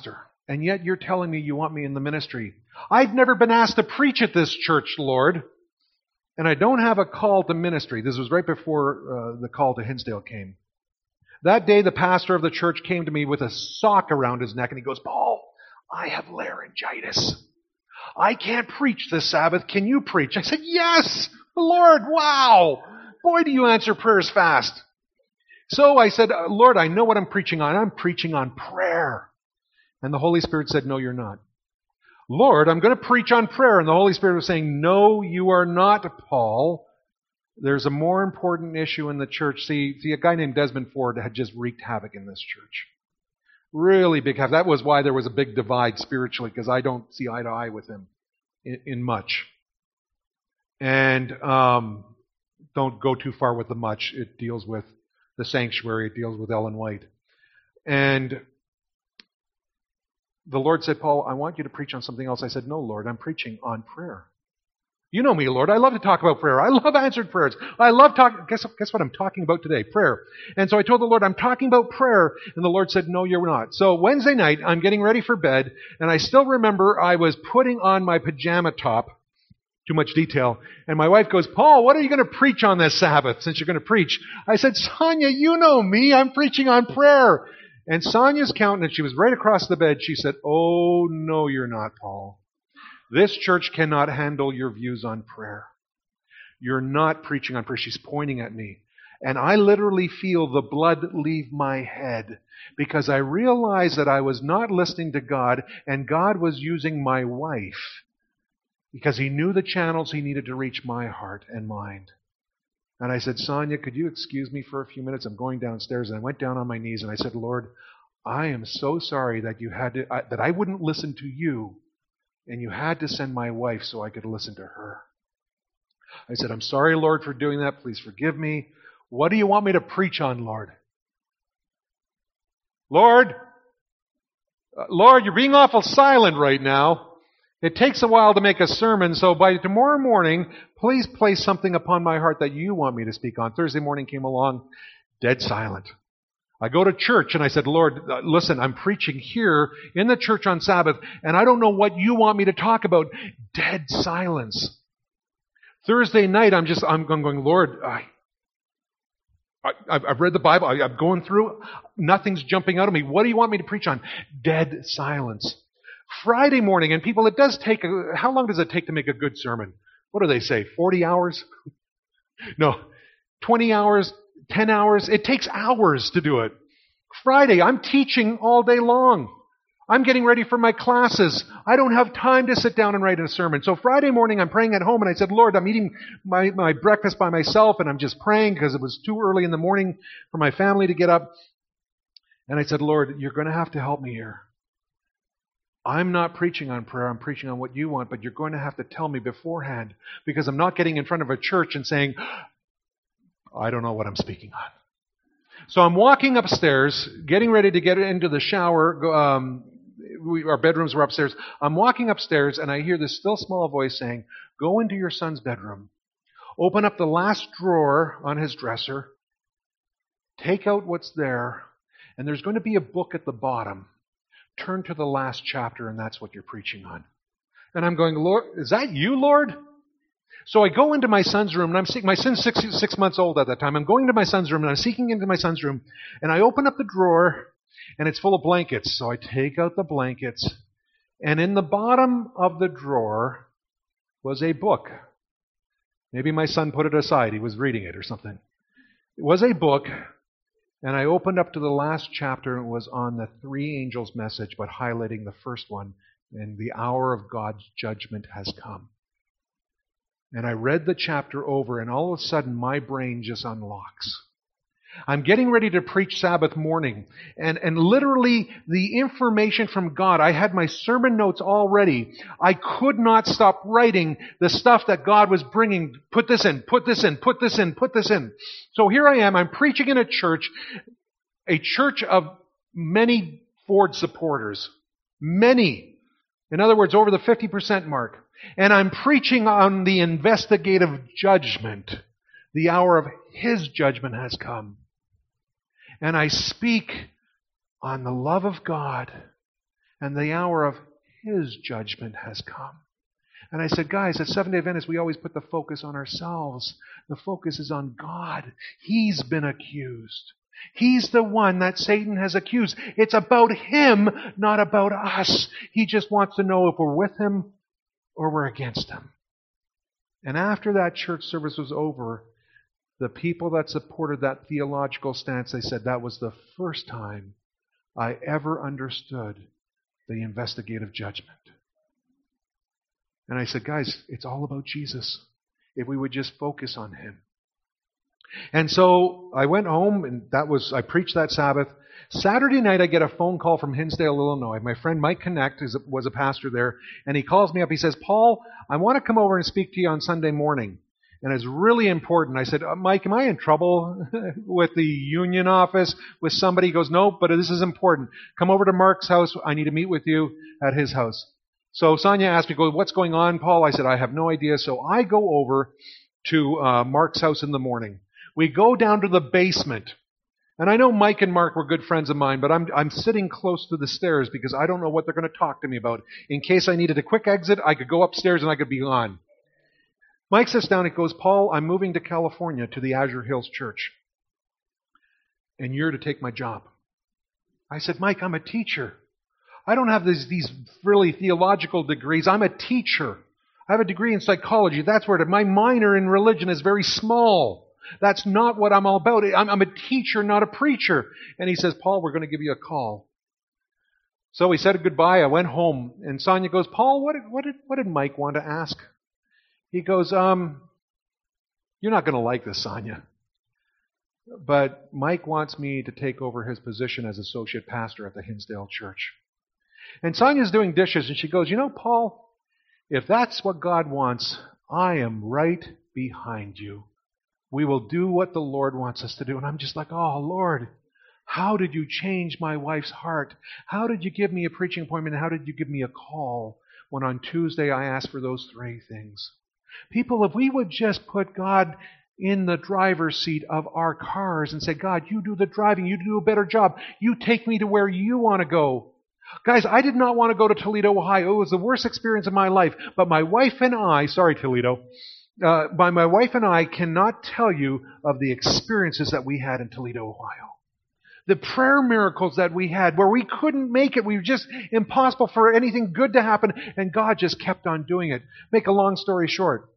And yet you're telling me you want me in the ministry. I've never been asked to preach at this church, Lord. And I don't have a call to ministry. This was right before uh, the call to Hinsdale came. That day, the pastor of the church came to me with a sock around his neck, and he goes, Paul, I have laryngitis. I can't preach this Sabbath. Can you preach? I said, yes, Lord, wow. Boy, do you answer prayers fast. So I said, Lord, I know what I'm preaching on. I'm preaching on prayer. And the Holy Spirit said, no, you're not. Lord, I'm going to preach on prayer. And the Holy Spirit was saying, no, you are not, Paul. There's a more important issue in the church. See, see, a guy named Desmond Ford had just wreaked havoc in this church. Really big havoc. That was why there was a big divide spiritually, because I don't see eye to eye with him in, in much. And um, don't go too far with the much. It deals with the sanctuary. It deals with Ellen White. And the Lord said, Paul, I want you to preach on something else. I said, no, Lord, I'm preaching on prayer. You know me, Lord. I love to talk about prayer. I love answered prayers. I love talking. Guess, guess what I'm talking about today? Prayer. And so I told the Lord, I'm talking about prayer. And the Lord said, no, you're not. So Wednesday night, I'm getting ready for bed. And I still remember I was putting on my pajama top. Too much detail. And my wife goes, Paul, what are you going to preach on this Sabbath since you're going to preach? I said, Sonia, you know me. I'm preaching on prayer. And Sonia's countenance, she was right across the bed. She said, oh, no, you're not, Paul. This church cannot handle your views on prayer. You're not preaching on prayer. She's pointing at me. And I literally feel the blood leave my head because I realized that I was not listening to God, and God was using my wife because He knew the channels He needed to reach my heart and mind. And I said, Sonia, could you excuse me for a few minutes? I'm going downstairs. And I went down on my knees and I said, Lord, I am so sorry that you had to, I, that I wouldn't listen to you. And you had to send my wife so I could listen to her. I said, I'm sorry, Lord, for doing that. Please forgive me. What do you want me to preach on, Lord? Lord? Uh, Lord, you're being awful silent right now. It takes a while to make a sermon, so by tomorrow morning, please place something upon my heart that you want me to speak on. Thursday morning came along, dead silent. I go to church and I said, Lord, listen, I'm preaching here in the church on Sabbath, and I don't know what you want me to talk about. Dead silence. Thursday night, I'm just, I'm going, Lord, I, I, I've read the Bible. I, I'm going through. Nothing's jumping out of me. What do you want me to preach on? Dead silence. Friday morning, and people, it does take, a, how long does it take to make a good sermon? What do they say, forty hours? No, twenty hours? ten hours. It takes hours to do it. Friday, I'm teaching all day long. I'm getting ready for my classes. I don't have time to sit down and write a sermon. So Friday morning, I'm praying at home, and I said, Lord, I'm eating my, my breakfast by myself, and I'm just praying because it was too early in the morning for my family to get up. And I said, Lord, you're going to have to help me here. I'm not preaching on prayer. I'm preaching on what you want, but you're going to have to tell me beforehand because I'm not getting in front of a church and saying, I don't know what I'm speaking on. So I'm walking upstairs, getting ready to get into the shower. Um, we, our bedrooms were upstairs. I'm walking upstairs, and I hear this still small voice saying, go into your son's bedroom, open up the last drawer on his dresser, take out what's there, and there's going to be a book at the bottom. Turn to the last chapter, and that's what you're preaching on. And I'm going, Lord, is that you, Lord? So I go into my son's room, and I'm seeking, my son's six, six months old at that time. I'm going to my son's room, and I'm seeking into my son's room, and I open up the drawer, and it's full of blankets. So I take out the blankets, and in the bottom of the drawer was a book. Maybe my son put it aside. He was reading it or something. It was a book, and I opened up to the last chapter, and it was on the three angels' message, but highlighting the first one, and the hour of God's judgment has come. And I read the chapter over, and all of a sudden, my brain just unlocks. I'm getting ready to preach Sabbath morning, and, and literally the information from God, I had my sermon notes all ready. I could not stop writing the stuff that God was bringing. Put this in, put this in, put this in, put this in. So here I am, I'm preaching in a church, a church of many Ford supporters. Many. In other words, over the fifty percent mark. And I'm preaching on the investigative judgment. The hour of His judgment has come. And I speak on the love of God and the hour of His judgment has come. And I said, guys, at Seventh-day Adventists, we always put the focus on ourselves. The focus is on God. He's been accused. He's the one that Satan has accused. It's about him, not about us. He just wants to know if we're with him or we're against him. And after that church service was over, the people that supported that theological stance, they said that was the first time I ever understood the investigative judgment. And I said, guys, it's all about Jesus. If we would just focus on Him. And so I went home, and that was, I preached that Sabbath. Saturday night, I get a phone call from Hinsdale, Illinois. My friend Mike Connect is, was a pastor there, and he calls me up. He says, Paul, I want to come over and speak to you on Sunday morning. And it's really important. I said, Mike, am I in trouble with the union office, with somebody? He goes, no, but this is important. Come over to Mark's house. I need to meet with you at his house. So Sonia asked me, "Go, what's going on, Paul?" I said, I have no idea. So I go over to uh, Mark's house in the morning. We go down to the basement. And I know Mike and Mark were good friends of mine, but I'm I'm sitting close to the stairs because I don't know what they're going to talk to me about. In case I needed a quick exit, I could go upstairs and I could be gone. Mike sits down and goes, Paul, I'm moving to California to the Azure Hills Church. And you're to take my job. I said, Mike, I'm a teacher. I don't have these, these really theological degrees. I'm a teacher. I have a degree in psychology. That's where it, my minor in religion is very small. That's not what I'm all about. I'm, I'm a teacher, not a preacher. And he says, Paul, we're going to give you a call. So we said goodbye. I went home. And Sonia goes, Paul, what did, what did, what did Mike want to ask? He goes, um, you're not going to like this, Sonia. But Mike wants me to take over his position as associate pastor at the Hinsdale Church. And Sonia's doing dishes, and she goes, you know, Paul, if that's what God wants, I am right behind you. We will do what the Lord wants us to do. And I'm just like, oh, Lord, how did you change my wife's heart? How did you give me a preaching appointment? And how did you give me a call when on Tuesday I asked for those three things? People, if we would just put God in the driver's seat of our cars and say, God, you do the driving. You do a better job. You take me to where you want to go. Guys, I did not want to go to Toledo, Ohio. It was the worst experience of my life. But my wife and I, sorry, Toledo, uh, my, my wife and I cannot tell you of the experiences that we had in Toledo, Ohio. The prayer miracles that we had where we couldn't make it. We were just impossible for anything good to happen. And God just kept on doing it. Make a long story short.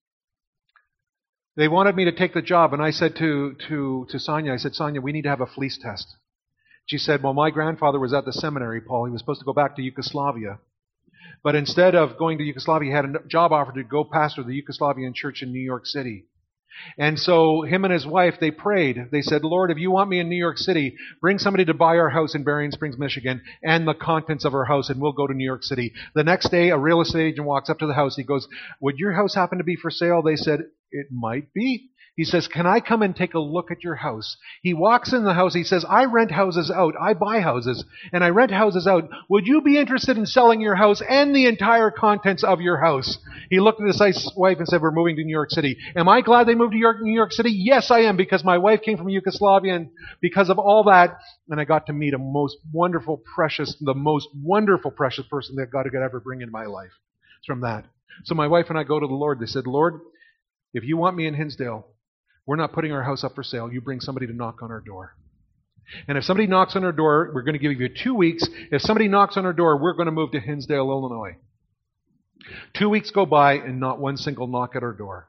They wanted me to take the job. And I said to, to, to Sonia, I said, Sonia, we need to have a fleece test. She said, well, my grandfather was at the seminary, Paul. He was supposed to go back to Yugoslavia. But instead of going to Yugoslavia, he had a job offer to go pastor the Yugoslavian church in New York City. And so him and his wife, they prayed. They said, Lord, if you want me in New York City, bring somebody to buy our house in Berrien Springs, Michigan, and the contents of our house, and we'll go to New York City. The next day, a real estate agent walks up to the house. He goes, would your house happen to be for sale? They said, it might be. He says, can I come and take a look at your house? He walks in the house. He says, I rent houses out. I buy houses, and I rent houses out. Would you be interested in selling your house and the entire contents of your house? He looked at his wife and said, we're moving to New York City. Am I glad they moved to New York, New York City? Yes, I am, because my wife came from Yugoslavia, and because of all that, and I got to meet a most wonderful, precious, the most wonderful, precious person that God could ever bring into my life. It's from that. So my wife and I go to the Lord. They said, Lord, if you want me in Hinsdale, we're not putting our house up for sale. You bring somebody to knock on our door. And if somebody knocks on our door, we're going to give you two weeks. If somebody knocks on our door, we're going to move to Hinsdale, Illinois. Two weeks go by and not one single knock at our door.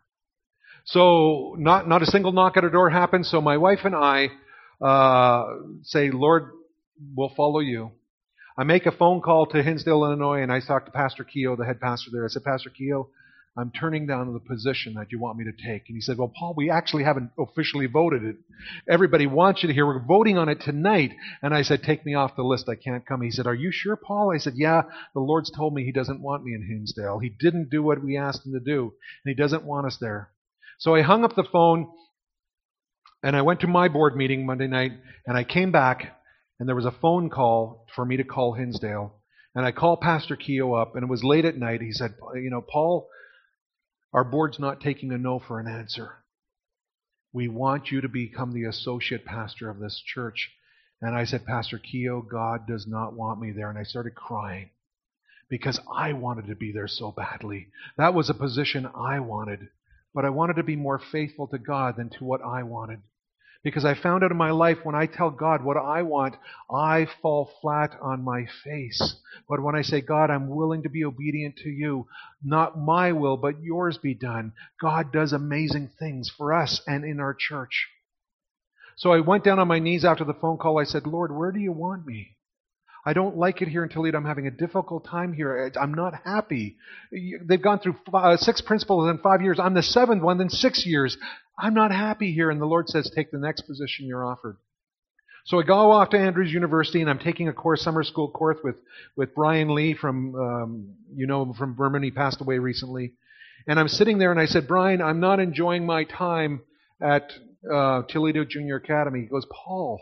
So not, not a single knock at our door happens. So my wife and I uh, say, Lord, we'll follow you. I make a phone call to Hinsdale, Illinois, and I talk to Pastor Keogh, the head pastor there. I said, Pastor Keogh, I'm turning down the position that you want me to take. And he said, well, Paul, we actually haven't officially voted it. Everybody wants you to hear. We're voting on it tonight. And I said, take me off the list. I can't come. He said, are you sure, Paul? I said, yeah, the Lord's told me he doesn't want me in Hinsdale. He didn't do what we asked him to do, and he doesn't want us there. So I hung up the phone, and I went to my board meeting Monday night, and I came back, and there was a phone call for me to call Hinsdale. And I called Pastor Keogh up, and it was late at night. He said, you know, Paul, our board's not taking a no for an answer. We want you to become the associate pastor of this church. And I said, Pastor Keogh, God does not want me there. And I started crying because I wanted to be there so badly. That was a position I wanted. But I wanted to be more faithful to God than to what I wanted. Because I found out in my life, when I tell God what I want, I fall flat on my face. But when I say, God, I'm willing to be obedient to you, not my will, but yours be done, God does amazing things for us and in our church. So I went down on my knees after the phone call. I said, Lord, where do you want me? I don't like it here in Toledo. I'm having a difficult time here. I'm not happy. They've gone through five, six principals in five years. I'm the seventh one in six years. I'm not happy here. And the Lord says, take the next position you're offered. So I go off to Andrews University, and I'm taking a course, summer school course with, with Brian Lee from, um, you know, from Vermont. He passed away recently. And I'm sitting there, and I said, Brian, I'm not enjoying my time at uh, Toledo Junior Academy. He goes, Paul,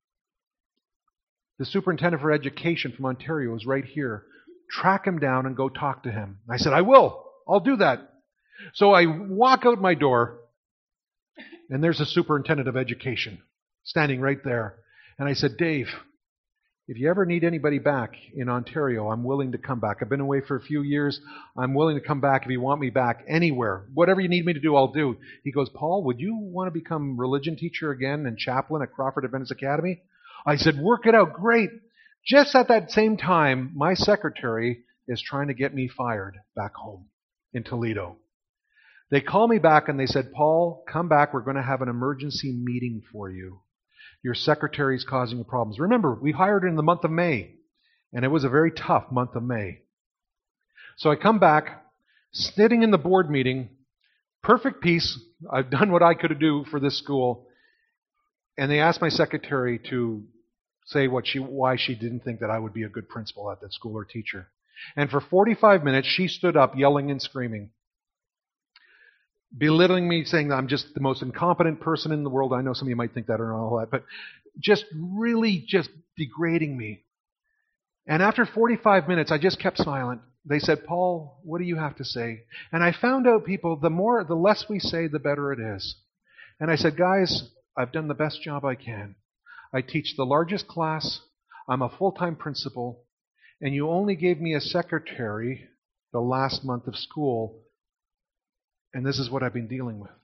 the superintendent for education from Ontario is right here. Track him down and go talk to him. I said, I will. I'll do that. So I walk out my door, and there's the superintendent of education standing right there. And I said, Dave, if you ever need anybody back in Ontario, I'm willing to come back. I've been away for a few years. I'm willing to come back if you want me back anywhere. Whatever you need me to do, I'll do. He goes, Paul, would you want to become religion teacher again and chaplain at Crawford Adventist Academy? I said, work it out. Great. Just at that same time, my secretary is trying to get me fired back home in Toledo. They call me back and they said, Paul, come back. We're going to have an emergency meeting for you. Your secretary is causing you problems. Remember, we hired her in the month of May, and it was a very tough month of May. So I come back, sitting in the board meeting, perfect peace. I've done what I could do for this school. And they asked my secretary to say what she, why she didn't think that I would be a good principal at that school or teacher. And for forty-five minutes, she stood up yelling and screaming, belittling me, saying that I'm just the most incompetent person in the world. I know some of you might think that or all that, but just really just degrading me. And after forty-five minutes, I just kept silent. They said, Paul, what do you have to say? And I found out, people, the more, the less we say, the better it is. And I said, guys, I've done the best job I can. I teach the largest class. I'm a full-time principal. And you only gave me a secretary the last month of school. And this is what I've been dealing with.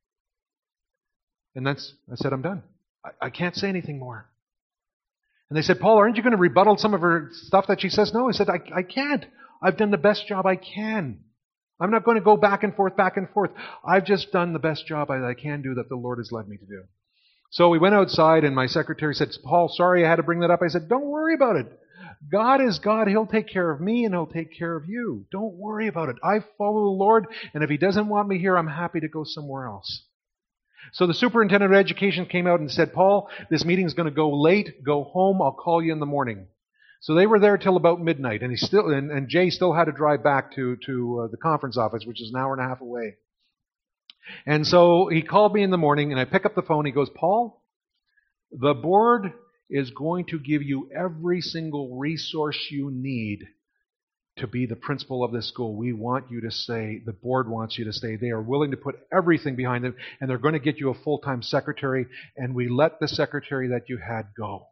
And that's, I said, I'm done. I, I can't say anything more. And they said, Paul, aren't you going to rebuttal some of her stuff that she says? No, I said, I, I can't. I've done the best job I can. I'm not going to go back and forth, back and forth. I've just done the best job I, I can do that the Lord has led me to do. So we went outside, and my secretary said, Paul, sorry I had to bring that up. I said, don't worry about it. God is God. He'll take care of me, and He'll take care of you. Don't worry about it. I follow the Lord, and if He doesn't want me here, I'm happy to go somewhere else. So the superintendent of education came out and said, Paul, this meeting's going to go late. Go home. I'll call you in the morning. So they were there till about midnight, and he still and, and Jay still had to drive back to, to uh, the conference office, which is an hour and a half away. And so he called me in the morning, and I pick up the phone. He goes, Paul, the board is going to give you every single resource you need to be the principal of this school. We want you to stay. The board wants you to stay. They are willing to put everything behind it, and they're going to get you a full-time secretary, and we let the secretary that you had go.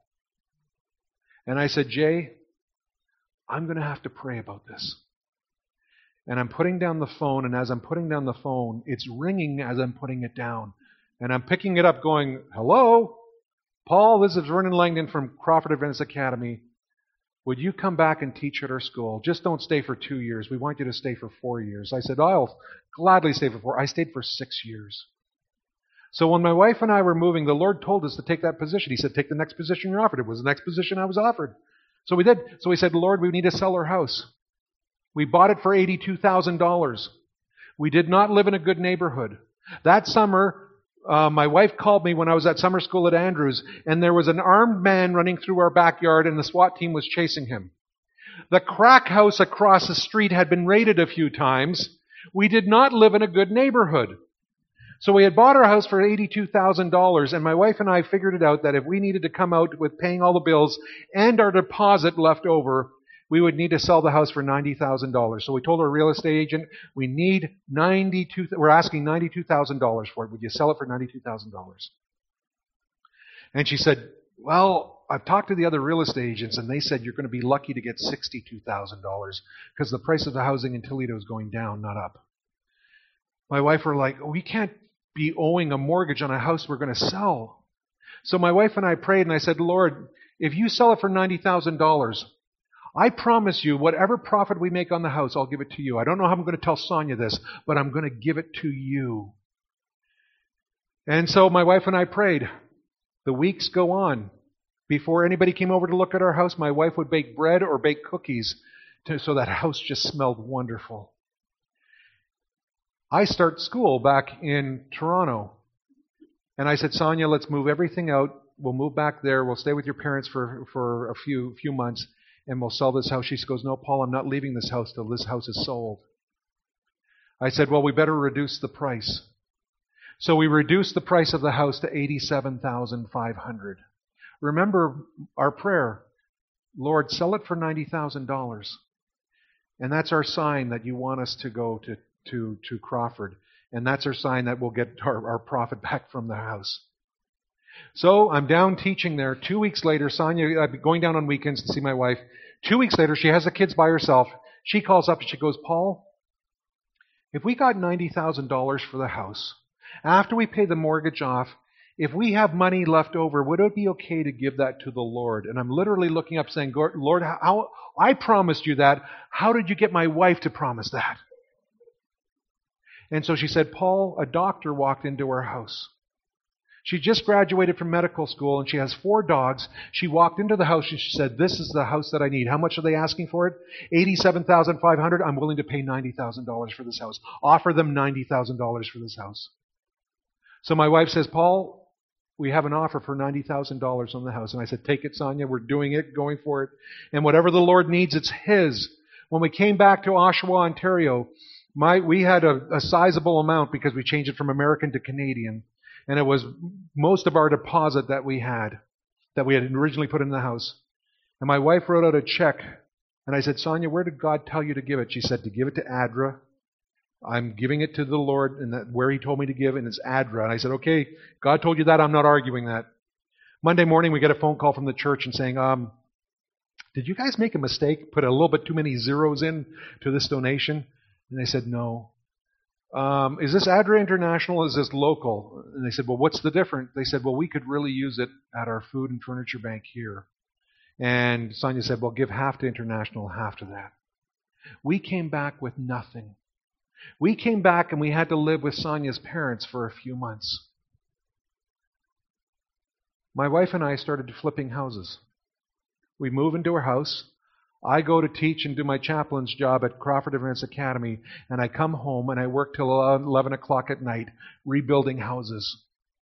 And I said, Jay, I'm going to have to pray about this. And I'm putting down the phone, and as I'm putting down the phone, it's ringing as I'm putting it down. And I'm picking it up going, hello? Paul, this is Vernon Langdon from Crawford Adventist Academy. Would you come back and teach at our school? Just don't stay for two years. We want you to stay for four years. I said, I'll gladly stay for four. I stayed for six years. So when my wife and I were moving, the Lord told us to take that position. He said, take the next position you're offered. It was the next position I was offered. So we did. So we said, Lord, we need to sell our house. We bought it for eighty-two thousand dollars. We did not live in a good neighborhood. That summer, uh, my wife called me when I was at summer school at Andrews, and there was an armed man running through our backyard, and the SWAT team was chasing him. The crack house across the street had been raided a few times. We did not live in a good neighborhood. So we had bought our house for eighty-two thousand dollars, and my wife and I figured it out that if we needed to come out with paying all the bills and our deposit left over, we would need to sell the house for ninety thousand dollars. So we told our real estate agent, we need ninety-two, we're asking ninety-two thousand dollars for it. Would you sell it for ninety-two thousand dollars? And she said, well, I've talked to the other real estate agents, and they said you're going to be lucky to get sixty-two thousand dollars because the price of the housing in Toledo is going down, not up. My wife were like, we can't be owing a mortgage on a house we're going to sell. So my wife and I prayed, and I said, Lord, if you sell it for ninety thousand dollars, I promise you, whatever profit we make on the house, I'll give it to you. I don't know how I'm going to tell Sonia this, but I'm going to give it to you. And so my wife and I prayed. The weeks go on. Before anybody came over to look at our house, my wife would bake bread or bake cookies to, so that house just smelled wonderful. I start school back in Toronto. And I said, Sonia, let's move everything out. We'll move back there. We'll stay with your parents for, for a few few months, and we'll sell this house. She goes, no, Paul, I'm not leaving this house till this house is sold. I said, well, we better reduce the price. So we reduced the price of the house to eighty-seven thousand five hundred dollars. Remember our prayer, Lord, sell it for ninety thousand dollars. And that's our sign that you want us to go to, to, to Crawford. And that's our sign that we'll get our, our profit back from the house. So I'm down teaching there. Two weeks later, Sonia, I'm going down on weekends to see my wife. Two weeks later, she has the kids by herself. She calls up and she goes, Paul, if we got ninety thousand dollars for the house, after we pay the mortgage off, if we have money left over, would it be okay to give that to the Lord? And I'm literally looking up saying, Lord, how, I promised you that. How did you get my wife to promise that? And so she said, Paul, a doctor walked into her house. She just graduated from medical school and she has four dogs. She walked into the house and she said, this is the house that I need. How much are they asking for it? eighty-seven thousand five hundred dollars. I'm willing to pay ninety thousand dollars for this house. Offer them ninety thousand dollars for this house. So my wife says, Paul, we have an offer for ninety thousand dollars on the house. And I said, take it, Sonia. We're doing it, going for it. And whatever the Lord needs, it's His. When we came back to Oshawa, Ontario, my we had a, a sizable amount because we changed it from American to Canadian. And it was most of our deposit that we had, that we had originally put in the house. And my wife wrote out a check. And I said, Sonia, where did God tell you to give it? She said, to give it to ADRA. I'm giving it to the Lord, and that where He told me to give, and it's ADRA. And I said, okay, God told you that. I'm not arguing that. Monday morning, we get a phone call from the church and saying, um, did you guys make a mistake? Put a little bit too many zeros in to this donation? And they said, no. Um, is this ADRA International? Is this local? And they said, well, what's the difference? They said, well, we could really use it at our food and furniture bank here. And Sonia said, well, give half to International, half to that. We came back with nothing. We came back and we had to live with Sonia's parents for a few months. My wife and I started flipping houses. We move into her house. I go to teach and do my chaplain's job at Crawford Events Academy, and I come home and I work till eleven o'clock at night rebuilding houses.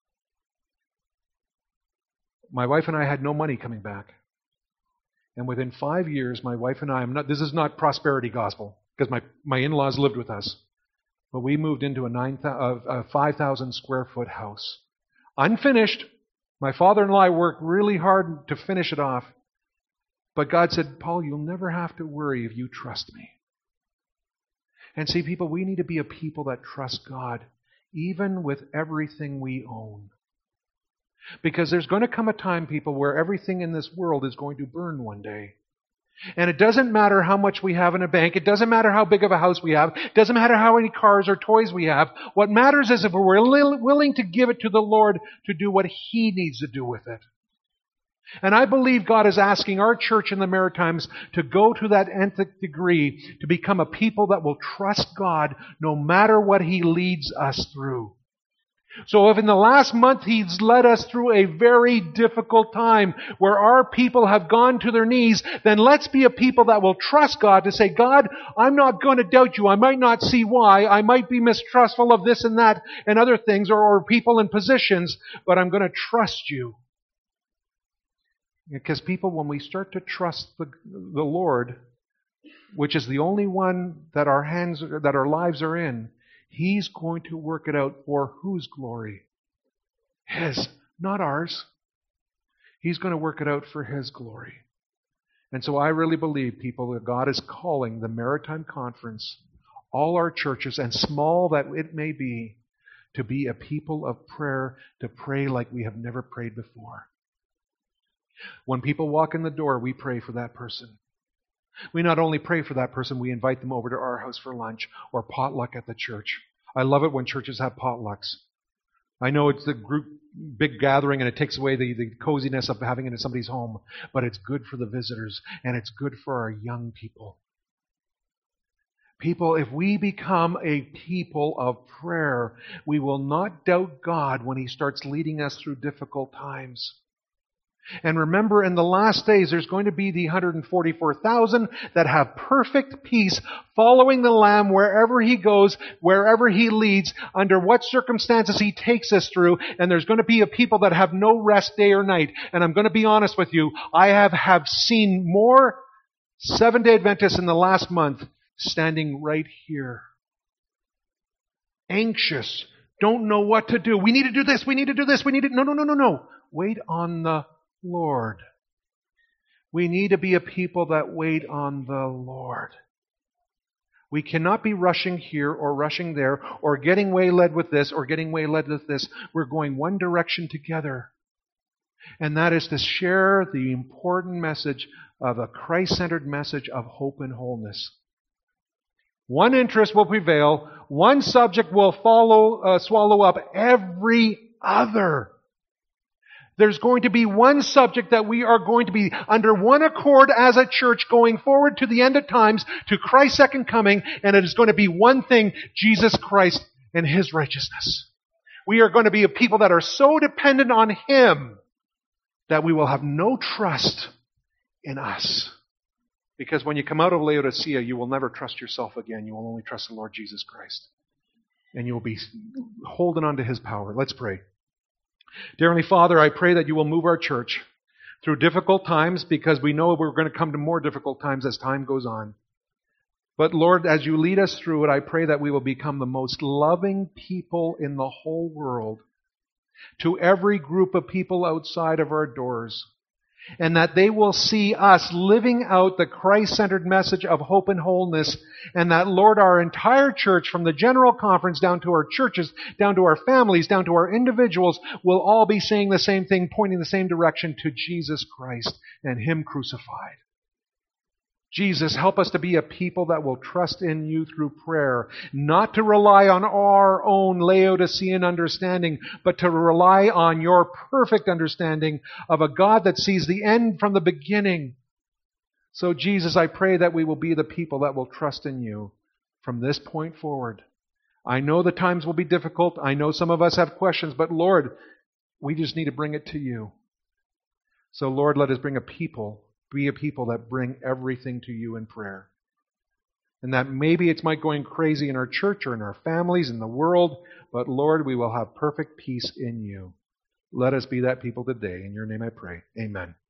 My wife and I had no money coming back. And within five years, my wife and I, I'm not, this is not prosperity gospel, because my, my in-laws lived with us, but we moved into a, nine, a five thousand square foot house. Unfinished. My father-in-law and I worked really hard to finish it off. But God said, Paul, you'll never have to worry if you trust me. And see, people, we need to be a people that trust God, even with everything we own. Because there's going to come a time, people, where everything in this world is going to burn one day. And it doesn't matter how much we have in a bank. It doesn't matter how big of a house we have. It doesn't matter how many cars or toys we have. What matters is if we're willing to give it to the Lord to do what He needs to do with it. And I believe God is asking our church in the Maritimes to go to that nth degree, to become a people that will trust God no matter what He leads us through. So if in the last month He's led us through a very difficult time where our people have gone to their knees, then let's be a people that will trust God to say, God, I'm not going to doubt you. I might not see why. I might be mistrustful of this and that and other things or, or people in positions, but I'm going to trust you. Because people, when we start to trust the, the Lord, which is the only one that our hands, that our lives are in, He's going to work it out for whose glory? His, not ours. He's going to work it out for His glory. And so I really believe, people, that God is calling the Maritime Conference, all our churches, and small that it may be, to be a people of prayer, to pray like we have never prayed before. When people walk in the door, we pray for that person. We not only pray for that person, we invite them over to our house for lunch or potluck at the church. I love it when churches have potlucks. I know it's a group, big gathering, and it takes away the, the coziness of having it in somebody's home, but it's good for the visitors, and it's good for our young people. People, if we become a people of prayer, we will not doubt God when He starts leading us through difficult times. And remember, in the last days, there's going to be the one hundred forty-four thousand that have perfect peace, following the Lamb wherever He goes, wherever He leads, under what circumstances He takes us through. And there's going to be a people that have no rest day or night. And I'm going to be honest with you, I have, have seen more Seventh-day Adventists in the last month standing right here. Anxious. Don't know what to do. We need to do this. We need to do this. We need to... No, no, no, no, no. Wait on the Lord. We need to be a people that wait on the Lord. We cannot be rushing here or rushing there or getting waylaid with this or getting waylaid with this. We're going one direction together. And that is to share the important message of a Christ-centered message of hope and wholeness. One interest will prevail. One subject will follow, uh, swallow up every other. There's going to be one subject that we are going to be under one accord as a church going forward to the end of times, to Christ's second coming, and it is going to be one thing, Jesus Christ and His righteousness. We are going to be a people that are so dependent on Him that we will have no trust in us. Because when you come out of Laodicea, you will never trust yourself again. You will only trust the Lord Jesus Christ. And you will be holding on to His power. Let's pray. Dear Heavenly Father, I pray that you will move our church through difficult times, because we know we're going to come to more difficult times as time goes on. But Lord, as you lead us through it, I pray that we will become the most loving people in the whole world to every group of people outside of our doors. And that they will see us living out the Christ-centered message of hope and wholeness. And that, Lord, our entire church, from the general conference down to our churches, down to our families, down to our individuals, will all be saying the same thing, pointing the same direction to Jesus Christ and Him crucified. Jesus, help us to be a people that will trust in you through prayer, not to rely on our own Laodicean understanding, but to rely on your perfect understanding of a God that sees the end from the beginning. So, Jesus, I pray that we will be the people that will trust in you from this point forward. I know the times will be difficult. I know some of us have questions, but Lord, we just need to bring it to you. So, Lord, let us bring a people Be a people that bring everything to you in prayer. And that maybe it's might going crazy in our church or in our families, in the world, but Lord, we will have perfect peace in you. Let us be that people today. In your name I pray. Amen.